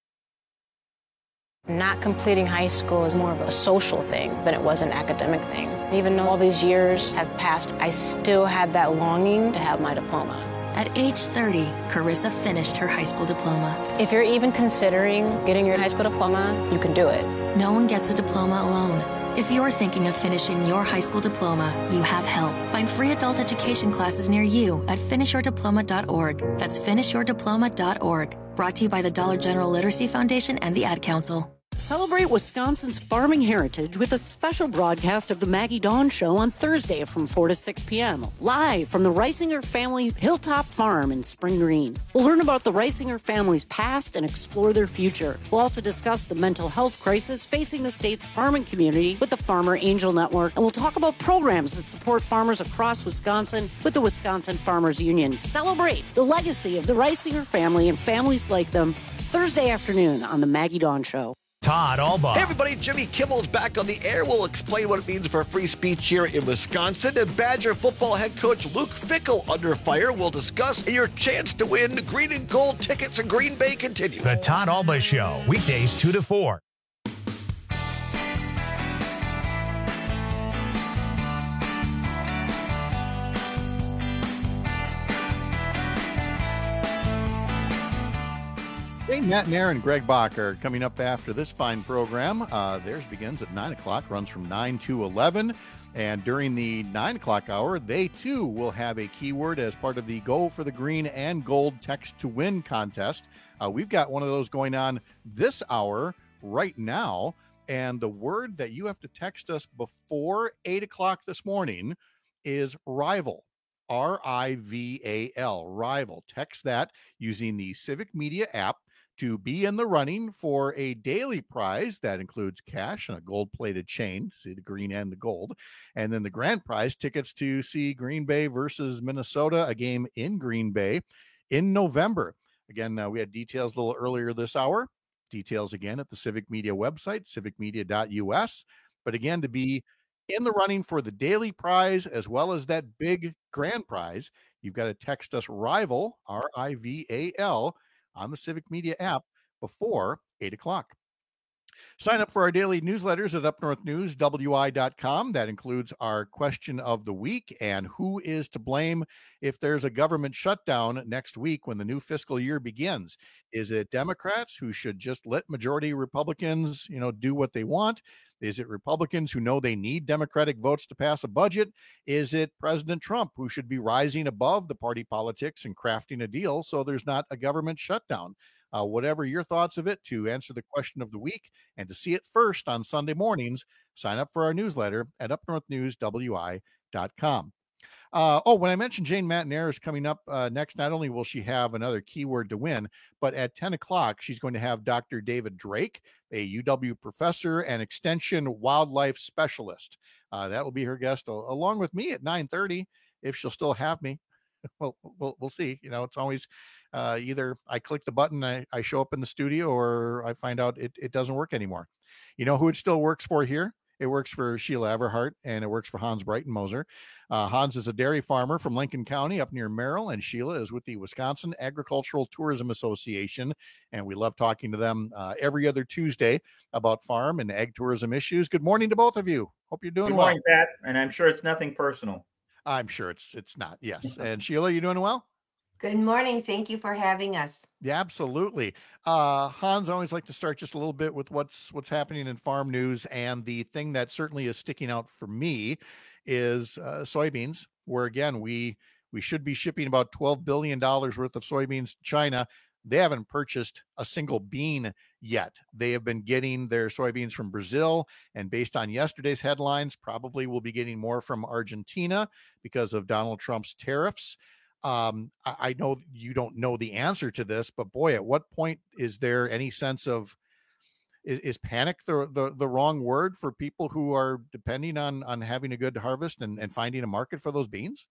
Speaker 28: Not completing high school is more of a social thing than it was an academic thing. Even though all these years have passed, I still had that longing to have my diploma.
Speaker 29: At age thirty, Carissa finished her high school diploma.
Speaker 28: If you're even considering getting your high school diploma, you can do it.
Speaker 29: No one gets a diploma alone. If you're thinking of finishing your high school diploma, you have help. Find free adult education classes near you at finish your diploma dot org. That's finish your diploma dot org. Brought to you by the Dollar General Literacy Foundation and the Ad Council.
Speaker 2: Celebrate Wisconsin's farming heritage with a special broadcast of the Maggie Dawn Show on Thursday from four to six p.m. live from the Reisinger family Hilltop Farm in Spring Green. We'll learn about the Reisinger family's past and explore their future. We'll also discuss the mental health crisis facing the state's farming community with the Farmer Angel Network, and we'll talk about programs that support farmers across Wisconsin with the Wisconsin Farmers Union. Celebrate the legacy of the Reisinger family and families like them Thursday afternoon on the Maggie Dawn Show.
Speaker 1: Todd Albaugh.
Speaker 8: Hey everybody, Jimmy Kimmel's back on the air. We'll explain what it means for free speech here in Wisconsin. And Badger football head coach Luke Fickell under fire. We'll discuss, and your chance to win green and gold tickets in Green Bay continue.
Speaker 1: The Todd Albaugh Show, weekdays two to four.
Speaker 4: Dane Matnair and Greg Bach are coming up after this fine program. Uh, theirs begins at nine o'clock, runs from nine to eleven. And during the nine o'clock hour, they too will have a keyword as part of the Go for the Green and Gold Text to Win contest. Uh, we've got one of those going on this hour right now. And the word that you have to text us before eight o'clock this morning is rival. R I V A L, rival. Text that using the Civic Media app to be in the running for a daily prize that includes cash and a gold-plated chain, see the green and the gold, and then the grand prize, tickets to see Green Bay versus Minnesota, a game in Green Bay in November. Again, uh, we had details a little earlier this hour. Details again at the Civic Media website, civic media dot u s. But again, to be in the running for the daily prize as well as that big grand prize, you've got to text us rival, R I V A L, on the Civic Media app before eight o'clock. Sign up for our daily newsletters at up north news w i dot com. That includes our question of the week and who is to blame if there's a government shutdown next week when the new fiscal year begins. Is it Democrats who should just let majority Republicans, you know, do what they want? Is it Republicans who know they need Democratic votes to pass a budget? Is it President Trump who should be rising above the party politics and crafting a deal so there's not a government shutdown? Uh, whatever your thoughts of it, to answer the question of the week and to see it first on Sunday mornings, sign up for our newsletter at up north news w i dot com. Uh, oh, when I mentioned Jane Matnair is coming up uh, next, not only will she have another keyword to win, but at ten o'clock, she's going to have Doctor David Drake, a U W professor and extension wildlife specialist. Uh, that will be her guest, uh, along with me at nine thirty, if she'll still have me. Well, we'll, we'll see. You know, it's always uh, either I click the button, I, I show up in the studio, or I find out it, it doesn't work anymore. You know who it still works for here? It works for Sheila Everhart, and it works for Hans Breitenmoser. Uh, Hans is a dairy farmer from Lincoln County up near Merrill, and Sheila is with the Wisconsin Agricultural Tourism Association, and we love talking to them uh, every other Tuesday about farm and ag tourism issues. Good morning to both of you. Hope you're doing
Speaker 14: Good
Speaker 4: well.
Speaker 14: morning, Pat, and I'm sure it's nothing personal.
Speaker 4: I'm sure it's it's not, yes. And Sheila, you doing well?
Speaker 16: Good morning. Thank you for having us.
Speaker 4: Yeah, absolutely. Uh, Hans, I always like to start just a little bit with what's what's happening in farm news. And the thing that certainly is sticking out for me is uh, soybeans, where, again, we we should be shipping about twelve billion dollars worth of soybeans to China. They haven't purchased a single bean yet. They have been getting their soybeans from Brazil, and based on yesterday's headlines, probably will be getting more from Argentina because of Donald Trump's tariffs. Um, I, I know you don't know the answer to this, but boy, at what point is there any sense of, is, is panic the, the the wrong word for people who are depending on on having a good harvest and, and finding a market for those beans?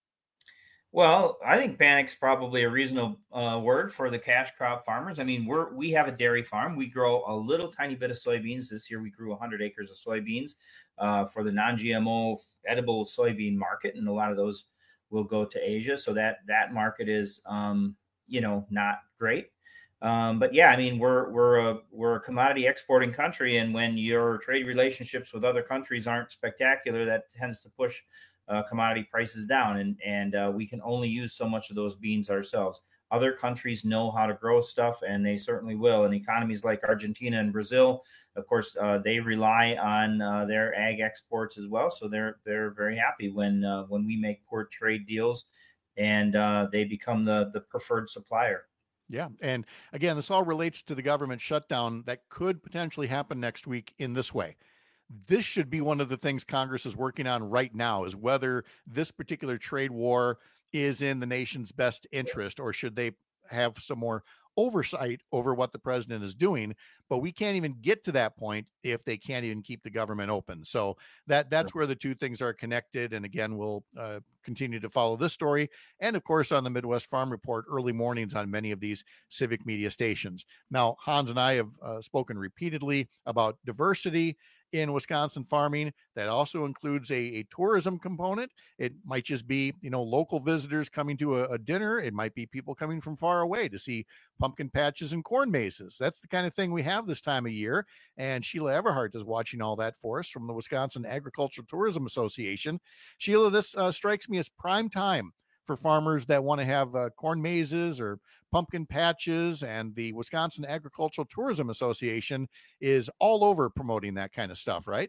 Speaker 14: Well, I think panic's probably a reasonable uh, word for the cash crop farmers. I mean, we're we have a dairy farm. We grow a little tiny bit of soybeans. This year we grew one hundred acres of soybeans uh, for the non-G M O edible soybean market, and a lot of those will go to Asia. So that that market is, um, you know, not great. Um, but yeah, I mean, we're we're a we're a commodity exporting country, and when your trade relationships with other countries aren't spectacular, that tends to push Uh, commodity prices down, and and uh, we can only use so much of those beans ourselves. other countries know how to grow stuff, and they certainly will. And economies like Argentina and Brazil, of course, uh, they rely on uh, their ag exports as well. So they're they're very happy when uh, when we make poor trade deals, and uh, they become the the preferred supplier.
Speaker 4: Yeah. And again, this all relates to the government shutdown that could potentially happen next week in this way. This should be one of the things Congress is working on right now, is whether this particular trade war is in the nation's best interest, or should they have some more oversight over what the president is doing. But we can't even get to that point if they can't even keep the government open. So that that's where the two things are connected. And again, we'll uh, continue to follow this story, and of course on the Midwest Farm Report early mornings on many of these civic media stations. Now, Hans and I have uh, spoken repeatedly about diversity in Wisconsin farming. That also includes a, a tourism component. It might just be, you know, local visitors coming to a, a dinner. It might be people coming from far away to see pumpkin patches and corn mazes. That's the kind of thing we have this time of year. And Sheila Everhart is watching all that for us from the Wisconsin Agricultural Tourism Association. Sheila, this uh, strikes me as prime time for farmers that want to have uh, corn mazes or pumpkin patches, and the Wisconsin Agricultural Tourism Association is all over promoting that kind of stuff, right?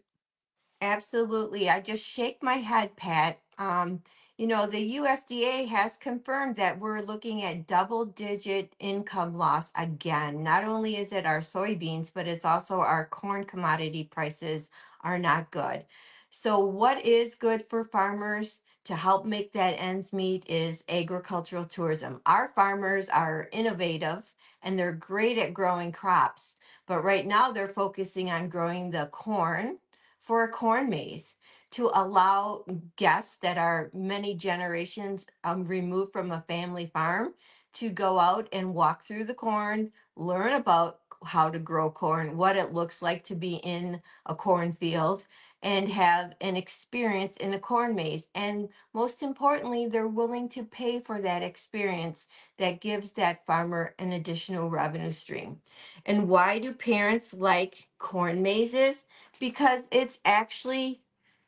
Speaker 16: Absolutely. I just shake my head, Pat. Um, you know, the U S D A has confirmed that we're looking at double digit income loss again. Not only is it our soybeans, but it's also our corn commodity prices are not good. So what is good for farmers to help make that ends meet is agricultural tourism. Our farmers are innovative and they're great at growing crops, but right now they're focusing on growing the corn for a corn maze to allow guests that are many generations um, removed from a family farm to go out and walk through the corn, learn about how to grow corn, what it looks like to be in a cornfield, and have an experience in a corn maze. And most importantly, they're willing to pay for that experience that gives that farmer an additional revenue stream. And why do parents like corn mazes? Because it's actually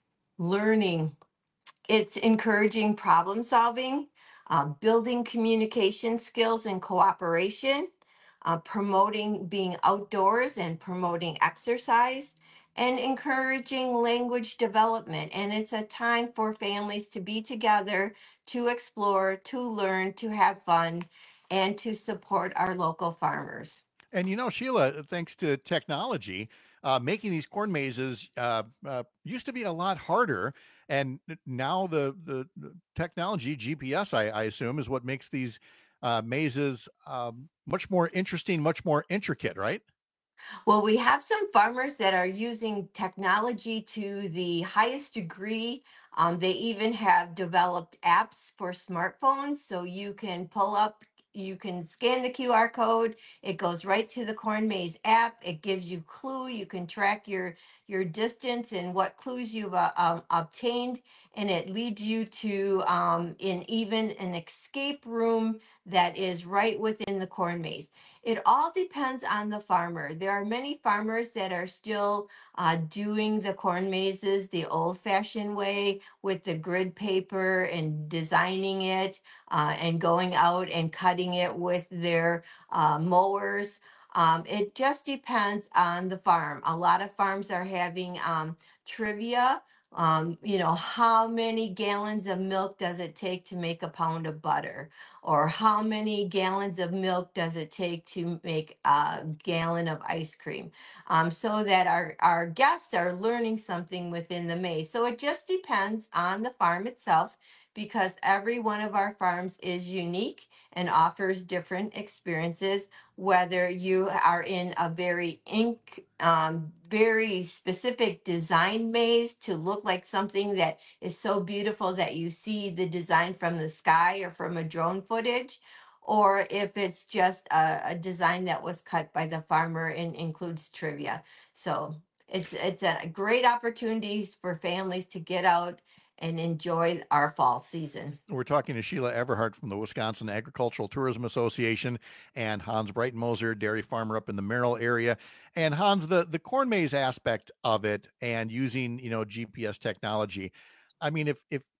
Speaker 16: learning. It's encouraging problem solving, uh, building communication skills and cooperation, uh, promoting being outdoors and promoting exercise, and encouraging language development. And it's a time for families to be together, to explore, to learn, to have fun, and to support our local farmers.
Speaker 4: And you know, Sheila, thanks to technology, uh, making these corn mazes uh, uh, used to be a lot harder. And now the, the, the technology, G P S, I, I assume, is what makes these uh, mazes um, much more interesting, much more intricate, right?
Speaker 16: Well, we have some farmers that are using technology to the highest degree. Um, they even have developed apps for smartphones, so you can pull up, you can scan the Q R code. It goes right to the Corn Maze app. It gives you clue. You can track your your distance and what clues you've uh, um, obtained, and it leads you to um, in even an escape room that is right within the corn maze. It all depends on the farmer. There are many farmers that are still uh, doing the corn mazes the old-fashioned way with the grid paper and designing it uh, and going out and cutting it with their uh, mowers. Um, it just depends on the farm. A lot of farms are having um, trivia. Um, you know, how many gallons of milk does it take to make a pound of butter? Or how many gallons of milk does it take to make a gallon of ice cream? Um, so that our, our guests are learning something within the maze. So it just depends on the farm itself, because every one of our farms is unique and offers different experiences, whether you are in a very ink, um, very specific design maze to look like something that is so beautiful that you see the design from the sky or from a drone footage, or if it's just a, a design that was cut by the farmer and includes trivia. So it's it's a great opportunity for families to get out and enjoy our fall season.
Speaker 4: We're talking to Sheila Everhart from the Wisconsin Agricultural Tourism Association and Hans Breitenmoser, dairy farmer up in the Merrill area. And Hans, the, the corn maze aspect of it and using, you know, G P S technology. I mean, if, if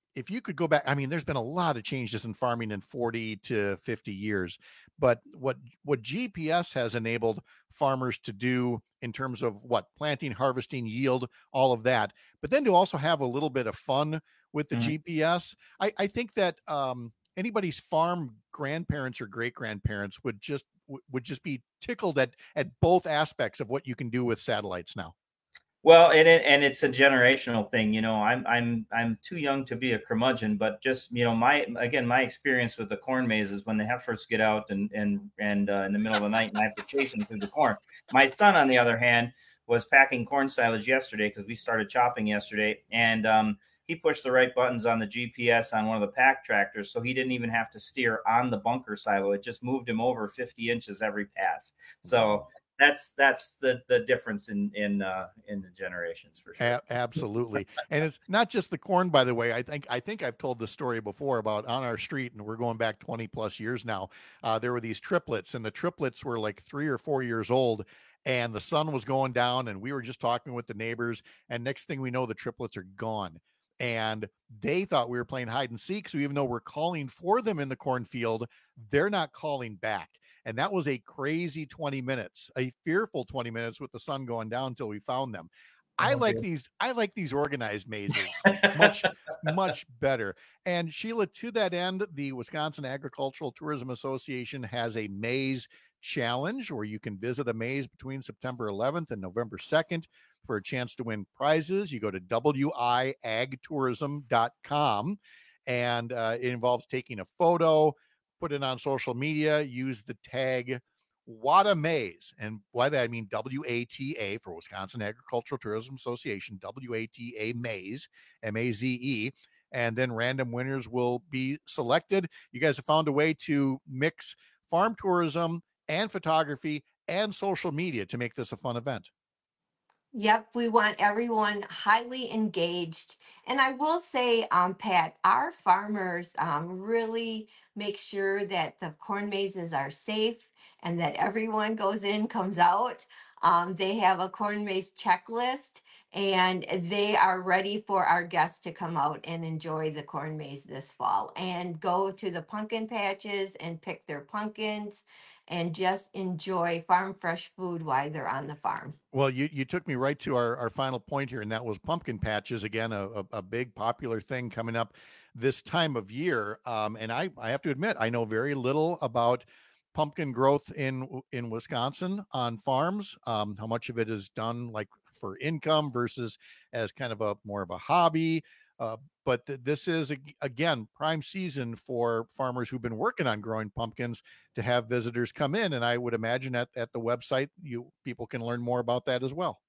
Speaker 4: if you could go back, I mean, there's been a lot of changes in farming in forty to fifty years, but what what G P S has enabled farmers to do in terms of what planting, harvesting, yield, all of that, but then to also have a little bit of fun with the
Speaker 14: Mhm.
Speaker 4: G P S, I, I think that um, anybody's farm grandparents or great grandparents would just w- would just be tickled at at both aspects of what you can do with satellites now.
Speaker 14: Well, and it, and it's a generational thing, you know. I'm I'm I'm too young to be a curmudgeon, but just you know, my again, my experience with the corn mazes when the heifers get out and and and uh, in the middle of the night, and I have to chase them through the corn. My son, on the other hand, was packing corn silage yesterday because we started chopping yesterday, and um, he pushed the right buttons on the G P S on one of the pack tractors, so he didn't even have to steer on the bunker silo. It just moved him over fifty inches every pass. So. That's that's the the difference in in uh, in the generations for sure.
Speaker 4: A- absolutely, and it's not just the corn. By the way, I think I think I've told the story before about on our street, and we're going back twenty plus years now. Uh, there were these triplets, and the triplets were like three or four years old, and the sun was going down, and we were just talking with the neighbors, and next thing we know, the triplets are gone. And they thought we were playing hide and seek. So even though we're calling for them in the cornfield, they're not calling back. And that was a crazy twenty minutes, a fearful twenty minutes with the sun going down until we found them. I
Speaker 14: Oh,
Speaker 4: like
Speaker 14: dear.
Speaker 4: these. I like these organized mazes much, much better. And Sheila, to that end, the Wisconsin Agricultural Tourism Association has a maze challenge where you can visit a maze between September eleventh and November second for a chance to win prizes. You go to w i ag tourism dot com, and uh, it involves taking a photo, put it on social media, use the tag Wata Maze. And by that, I mean W A T A for Wisconsin Agricultural Tourism Association, W A T A Maze, M A Z E. And then random winners will be selected. You guys have found a way to mix farm tourism and photography and social media to make this a fun event.
Speaker 16: Yep, we want everyone highly engaged. And I will say, um, Pat, our farmers um, really make sure that the corn mazes are safe and that everyone goes in, comes out. Um, they have a corn maze checklist, and they are ready for our guests to come out and enjoy the corn maze this fall and go to the pumpkin patches and pick their pumpkins and just enjoy farm fresh food while they're on the farm.
Speaker 4: Well, you, you took me right to our, our final point here, and that was pumpkin patches. Again, a, a, a big popular thing coming up this time of year. Um, and I, I have to admit, I know very little about pumpkin growth in in Wisconsin on farms. Um, how much of it is done like for income versus as kind of a more of a hobby. Uh, but th- this is, again, prime season for farmers who've been working on growing pumpkins to have visitors come in. And I would imagine at, at the website, you people can learn more about that as well.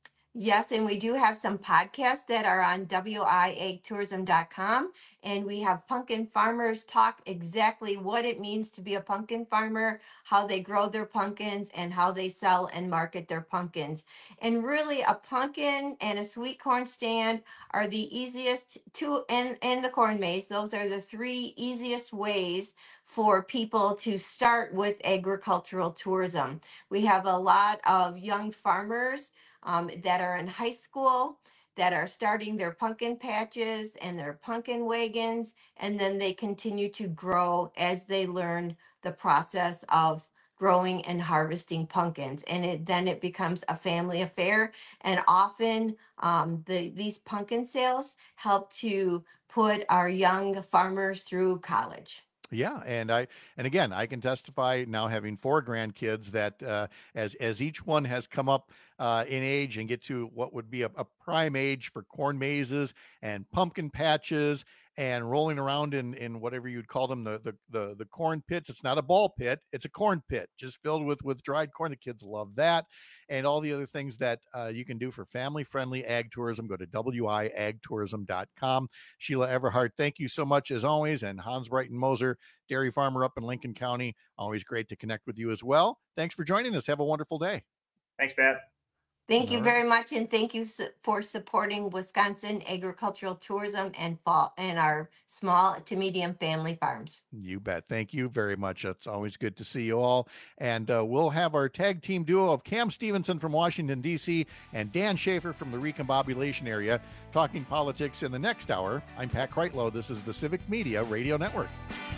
Speaker 16: Yes, and we do have some podcasts that are on w i ag tourism dot com, and we have pumpkin farmers talk exactly what it means to be a pumpkin farmer, how they grow their pumpkins, and how they sell and market their pumpkins. And really, a pumpkin and a sweet corn stand are the easiest to, and, and the corn maze. Those are the three easiest ways for people to start with agricultural tourism. We have a lot of young farmers um, that are in high school that are starting their pumpkin patches and their pumpkin wagons, and then they continue to grow as they learn the process of growing and harvesting pumpkins, and it then it becomes a family affair. And often um, the these pumpkin sales help to put our young farmers through college.
Speaker 4: Yeah, and I and again, I can testify now, having four grandkids, that uh, as as each one has come up uh, in age and get to what would be a, a prime age for corn mazes and pumpkin patches and rolling around in in whatever you'd call them, the the the, the corn pits. It's not a ball pit; it's a corn pit, just filled with with dried corn. The kids love that, and all the other things that uh, you can do for family friendly ag tourism. Go to w i ag tourism dot com. Sheila Everhart, thank you so much as always, and Hans Brighton Moser, dairy farmer up in Lincoln County. Always great to connect with you as well. Thanks for joining us. Have a wonderful day.
Speaker 14: Thanks, Pat.
Speaker 16: Thank you
Speaker 4: All right.
Speaker 16: very much, and thank you su- for supporting Wisconsin agricultural tourism and fall and our small to medium family farms.
Speaker 4: You bet. Thank you very much. It's always good to see you all. And uh, we'll have our tag team duo of Cam Stevenson from Washington, D C, and Dan Schaefer from the Recombobulation area talking politics in the next hour. I'm Pat Kreitlow. This is the Civic Media Radio Network.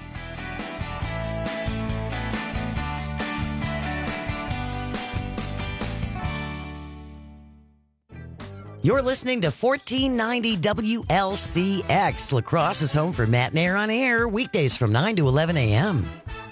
Speaker 5: You're listening to fourteen ninety W L C X. La Crosse is home for Matt and Air on Air, weekdays from nine to eleven a.m.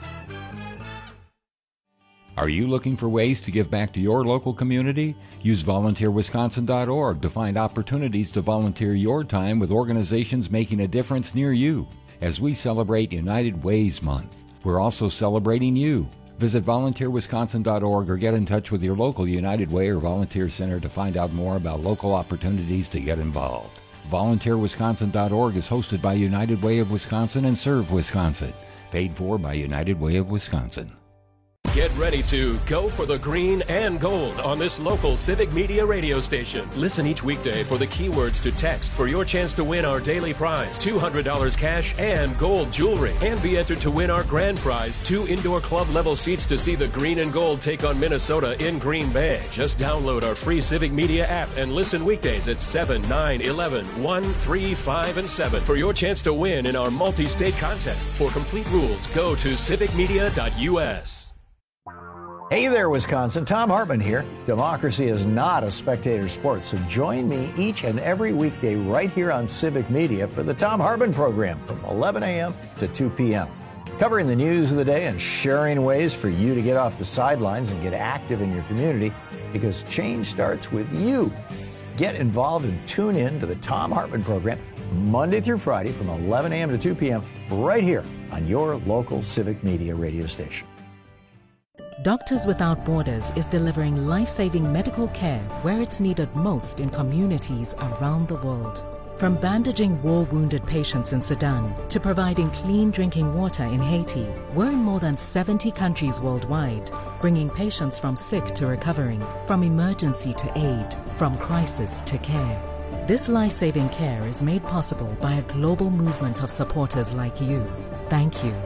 Speaker 3: Are you looking for ways to give back to your local community? Use volunteer wisconsin dot org to find opportunities to volunteer your time with organizations making a difference near you. As we celebrate United Ways Month, we're also celebrating you. Visit volunteer wisconsin dot org or get in touch with your local United Way or volunteer center to find out more about local opportunities to get involved. volunteer wisconsin dot org is hosted by United Way of Wisconsin and Serve Wisconsin. Paid for by United Way of Wisconsin.
Speaker 6: Get ready to go for the green and gold on this local Civic Media radio station. Listen each weekday for the keywords to text for your chance to win our daily prize, two hundred dollars cash and gold jewelry. And be entered to win our grand prize, two indoor club level seats to see the green and gold take on Minnesota in Green Bay. Just download our free Civic Media app and listen weekdays at seven, nine, eleven, one, three, five, and seven for your chance to win in our multi-state contest. For complete rules, go to civic media dot u s.
Speaker 7: Hey there, Wisconsin. Tom Hartman here. Democracy is not a spectator sport, so join me each and every weekday right here on Civic Media for the Tom Hartman program from eleven a.m. to two p.m. Covering the news of the day and sharing ways for you to get off the sidelines and get active in your community, because change starts with you. Get involved and tune in to the Tom Hartman program Monday through Friday from eleven a.m. to two p.m. right here on your local Civic Media radio station.
Speaker 17: Doctors Without Borders is delivering life-saving medical care where it's needed most in communities around the world. From bandaging war-wounded patients in Sudan to providing clean drinking water in Haiti, we're in more than seventy countries worldwide, bringing patients from sick to recovering, from emergency to aid, from crisis to care. This life-saving care is made possible by a global movement of supporters like you. Thank you.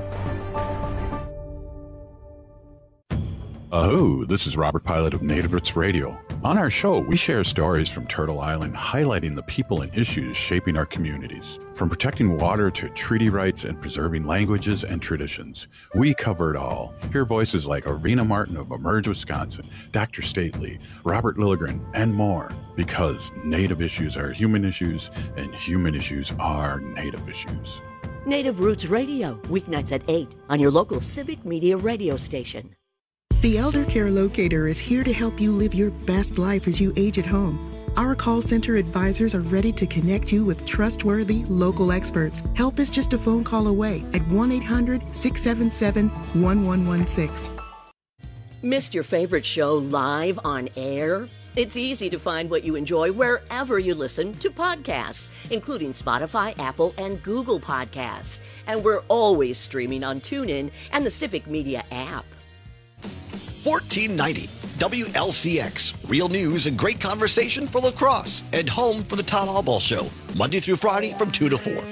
Speaker 18: Aho, this is Robert Pilot of Native Roots Radio. On our show, we share stories from Turtle Island highlighting the people and issues shaping our communities. From protecting water to treaty rights and preserving languages and traditions, we cover it all. Hear voices like Arena Martin of Emerge Wisconsin, Doctor Stately, Robert Lilligren, and more. Because Native issues are human issues, and human issues are Native issues.
Speaker 19: Native Roots Radio, weeknights at eight on your local Civic Media radio station.
Speaker 20: The Elder Care Locator is here to help you live your best life as you age at home. Our call center advisors are ready to connect you with trustworthy local experts. Help is just a phone call away at one eight hundred, six seven seven, one one one six.
Speaker 19: Missed your favorite show live on air? It's easy to find what you enjoy wherever you listen to podcasts, including Spotify, Apple, and Google Podcasts. And we're always streaming on TuneIn and the Civic Media app.
Speaker 8: fourteen ninety W L C X. Real news and great conversation for La Crosse, and home for the Todd Alball Show, Monday through Friday from two to four.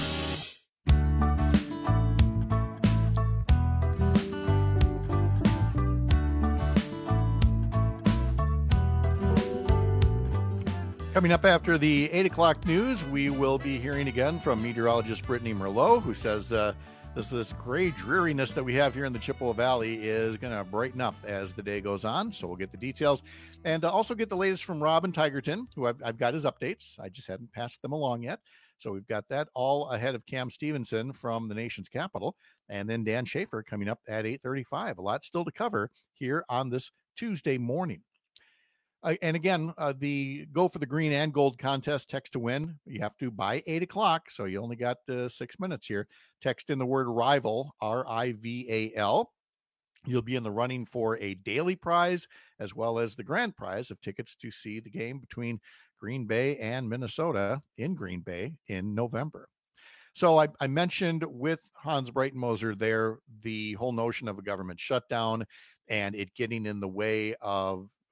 Speaker 4: Coming up after the eight o'clock news, we will be hearing again from meteorologist Brittany Merlot, who says uh, this, this gray dreariness that we have here in the Chippewa Valley is going to brighten up as the day goes on. So we'll get the details and uh, also get the latest from Robin Tigerton, who I've, I've got his updates. I just hadn't passed them along yet. So we've got that all ahead of Cam Stevenson from the nation's capital, and then Dan Schaefer coming up at eight thirty-five. A lot still to cover here on this Tuesday morning. Uh, and again, uh, the Go for the Green and Gold contest, text to win. You have to by eight o'clock, so you only got uh, six minutes here. Text in the word rival, R I V A L. You'll be in the running for a daily prize as well as the grand prize of tickets to see the game between Green Bay and Minnesota in Green Bay in November. So I, I mentioned with Hans Breitenmoser there the whole notion of a government shutdown and it getting in the way of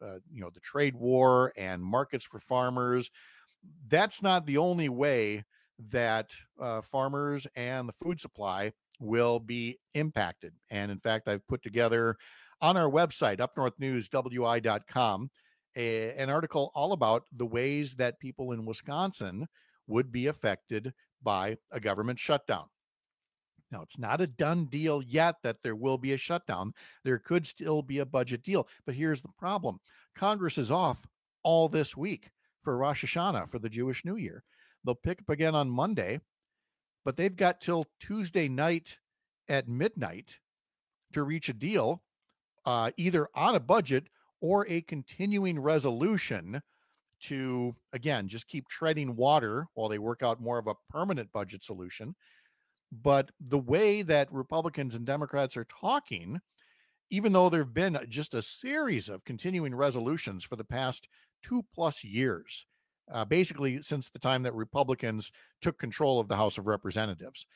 Speaker 4: uh, you know, the trade war and markets for farmers. That's not the only way that uh, farmers and the food supply will be impacted. And in fact, I've put together on our website, up north news w i dot com, a, an article all about the ways that people in Wisconsin would be affected by a government shutdown. Now, it's not a done deal yet that there will be a shutdown. There could still be a budget deal. But here's the problem. Congress is off all this week for Rosh Hashanah, for the Jewish New Year. They'll pick up again on Monday, but they've got till Tuesday night at midnight to reach a deal, uh, either on a budget or a continuing resolution to, again, just keep treading water while they work out more of a permanent budget solution. But the way that Republicans and Democrats are talking, even though there have been just a series of continuing resolutions for the past two plus years, uh, basically since the time that Republicans took control of the House of Representatives.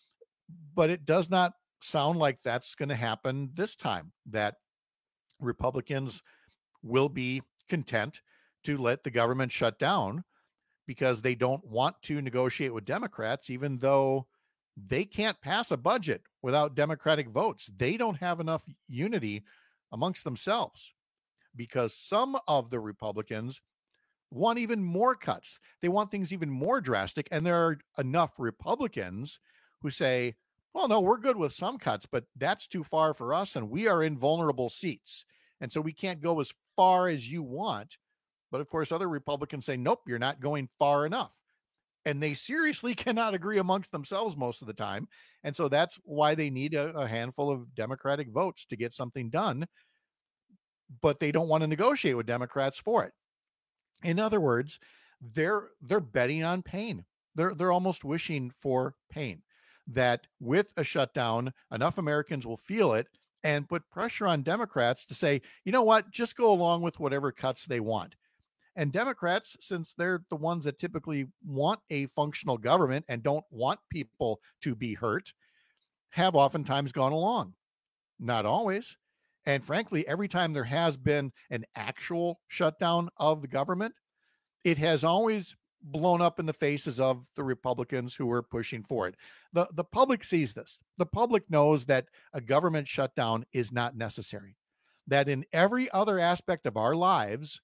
Speaker 4: But it does not sound like that's going to happen this time, that Republicans will be content to let the government shut down because they don't want to negotiate with Democrats, even though they can't pass a budget without Democratic votes. They don't have enough unity amongst themselves because some of the Republicans want even more cuts. They want things even more drastic. And there are enough Republicans who say, well, no, we're good with some cuts, but that's too far for us. And we are in vulnerable seats. And so we can't go as far as you want. But of course, other Republicans say, nope, you're not going far enough. And they seriously cannot agree amongst themselves most of the time. And so that's why they need a, a handful of Democratic votes to get something done. But they don't want to negotiate with Democrats for it. In other words, they're they're betting on pain. They're they're almost wishing for pain. That with a shutdown, enough Americans will feel it and put pressure on Democrats to say, you know what, just go along with whatever cuts they want. And Democrats, since they're the ones that typically want a functional government and don't want people to be hurt, have oftentimes gone along. Not always. And frankly, every time there has been an actual shutdown of the government, it has always blown up in the faces of the Republicans who were pushing for it. The, the public sees this. The public knows that a government shutdown is not necessary. That in every other aspect of our lives,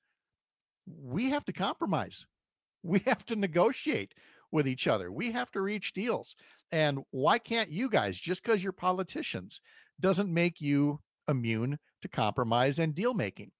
Speaker 4: we have to compromise. We have to negotiate with each other. We have to reach deals. And why can't you guys, just because you're politicians, doesn't make you immune to compromise and deal making?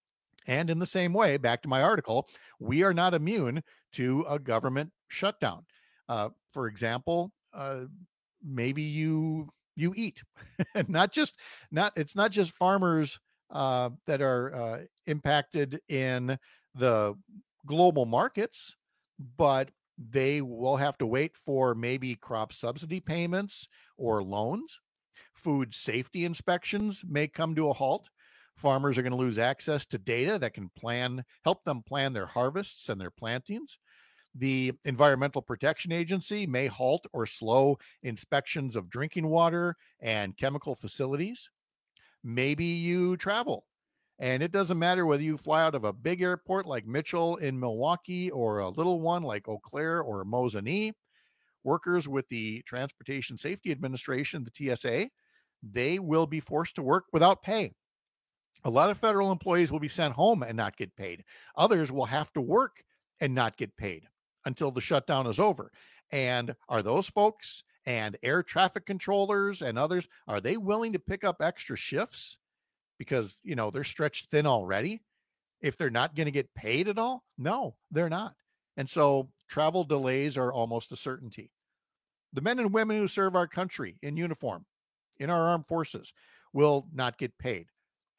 Speaker 4: And in the same way, back to my article, we are not immune to a government shutdown. Uh, for example, uh, maybe you you eat, not just not it's not just farmers uh, that are uh, impacted in the global markets, but they will have to wait for maybe crop subsidy payments or loans. Food safety inspections may come to a halt. Farmers are going to lose access to data that can plan, help them plan their harvests and their plantings. The Environmental Protection Agency may halt or slow inspections of drinking water and chemical facilities. Maybe you travel. And it doesn't matter whether you fly out of a big airport like Mitchell in Milwaukee or a little one like Eau Claire or Mosinee. Workers with the Transportation Safety Administration, the T S A, they will be forced to work without pay. A lot of federal employees will be sent home and not get paid. Others will have to work and not get paid until the shutdown is over. And are those folks and air traffic controllers and others, are they willing to pick up extra shifts? Because, you know, they're stretched thin already. If they're not going to get paid at all, no, they're not. And so travel delays are almost a certainty. The men and women who serve our country in uniform, in our armed forces, will not get paid.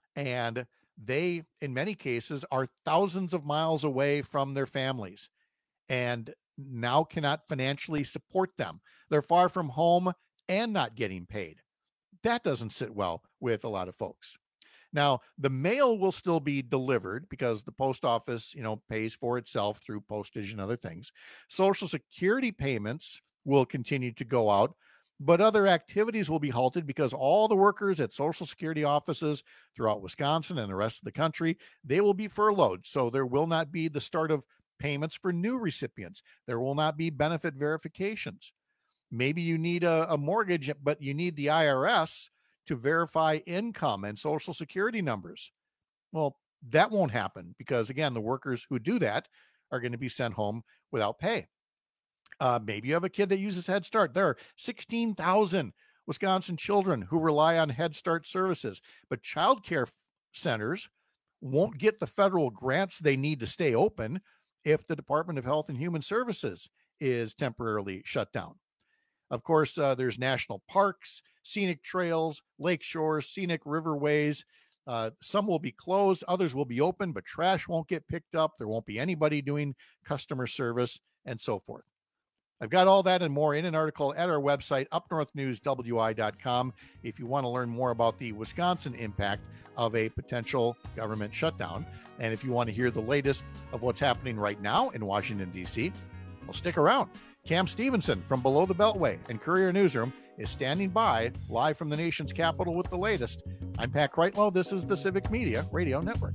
Speaker 4: And they, in many cases, are thousands of miles away from their families and now cannot financially support them. They're far from home and not getting paid. That doesn't sit well with a lot of folks. Now, the mail will still be delivered because the post office, you know, pays for itself through postage and other things. Social Security payments will continue to go out, but other activities will be halted because all the workers at Social Security offices throughout Wisconsin and the rest of the country, they will be furloughed. So there will not be the start of payments for new recipients. There will not be benefit verifications. Maybe you need a, a mortgage, but you need the I R S to verify income and Social Security numbers. Well, that won't happen because, again, the workers who do that are going to be sent home without pay. Uh, maybe you have a kid that uses Head Start. There are sixteen thousand Wisconsin children who rely on Head Start services, but child care centers won't get the federal grants they need to stay open if the Department of Health and Human Services is temporarily shut down. Of course, uh, there's national parks, scenic trails, lake shores, scenic riverways. Uh, some will be closed, others will be open, but trash won't get picked up. There won't be anybody doing customer service and so forth. I've got all that and more in an article at our website, up north news w i dot com, if you want to learn more about the Wisconsin impact of a potential government shutdown. And if you want to hear the latest of what's happening right now in Washington, D C, well, stick around. Cam Stevenson from Below the Beltway and Courier Newsroom is standing by live from the nation's capital with the latest. I'm Pat Kreitlow. This is the Civic Media Radio Network.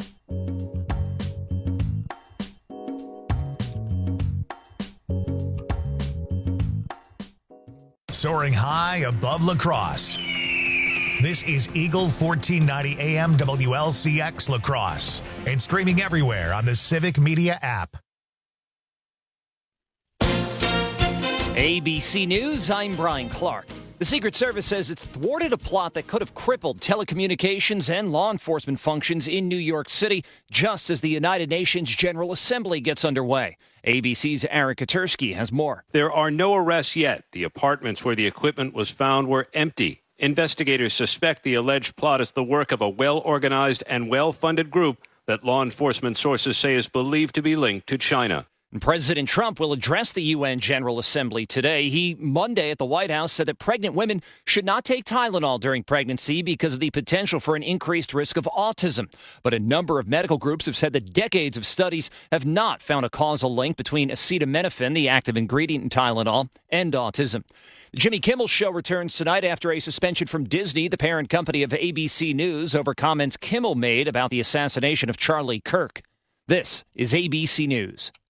Speaker 1: Soaring high above La Crosse. This is Eagle fourteen ninety A M W L C X La Crosse and streaming everywhere on the Civic Media app.
Speaker 9: A B C News, I'm Brian Clark. The Secret Service says it's thwarted a plot that could have crippled telecommunications and law enforcement functions in New York City just as the United Nations General Assembly gets underway. A B C's Eric Katursky has more.
Speaker 11: There are no arrests yet. The apartments where the equipment was found were empty. Investigators suspect the alleged plot is the work of a well-organized and well-funded group that law enforcement sources say is believed to be linked to China.
Speaker 9: President Trump will address the U N General Assembly today. He, Monday at the White House, said that pregnant women should not take Tylenol during pregnancy because of the potential for an increased risk of autism. But a number of medical groups have said that decades of studies have not found a causal link between acetaminophen, the active ingredient in Tylenol, and autism. The Jimmy Kimmel Show returns tonight after a suspension from Disney, the parent company of A B C News, over comments Kimmel made about the assassination of Charlie Kirk. This is A B C News.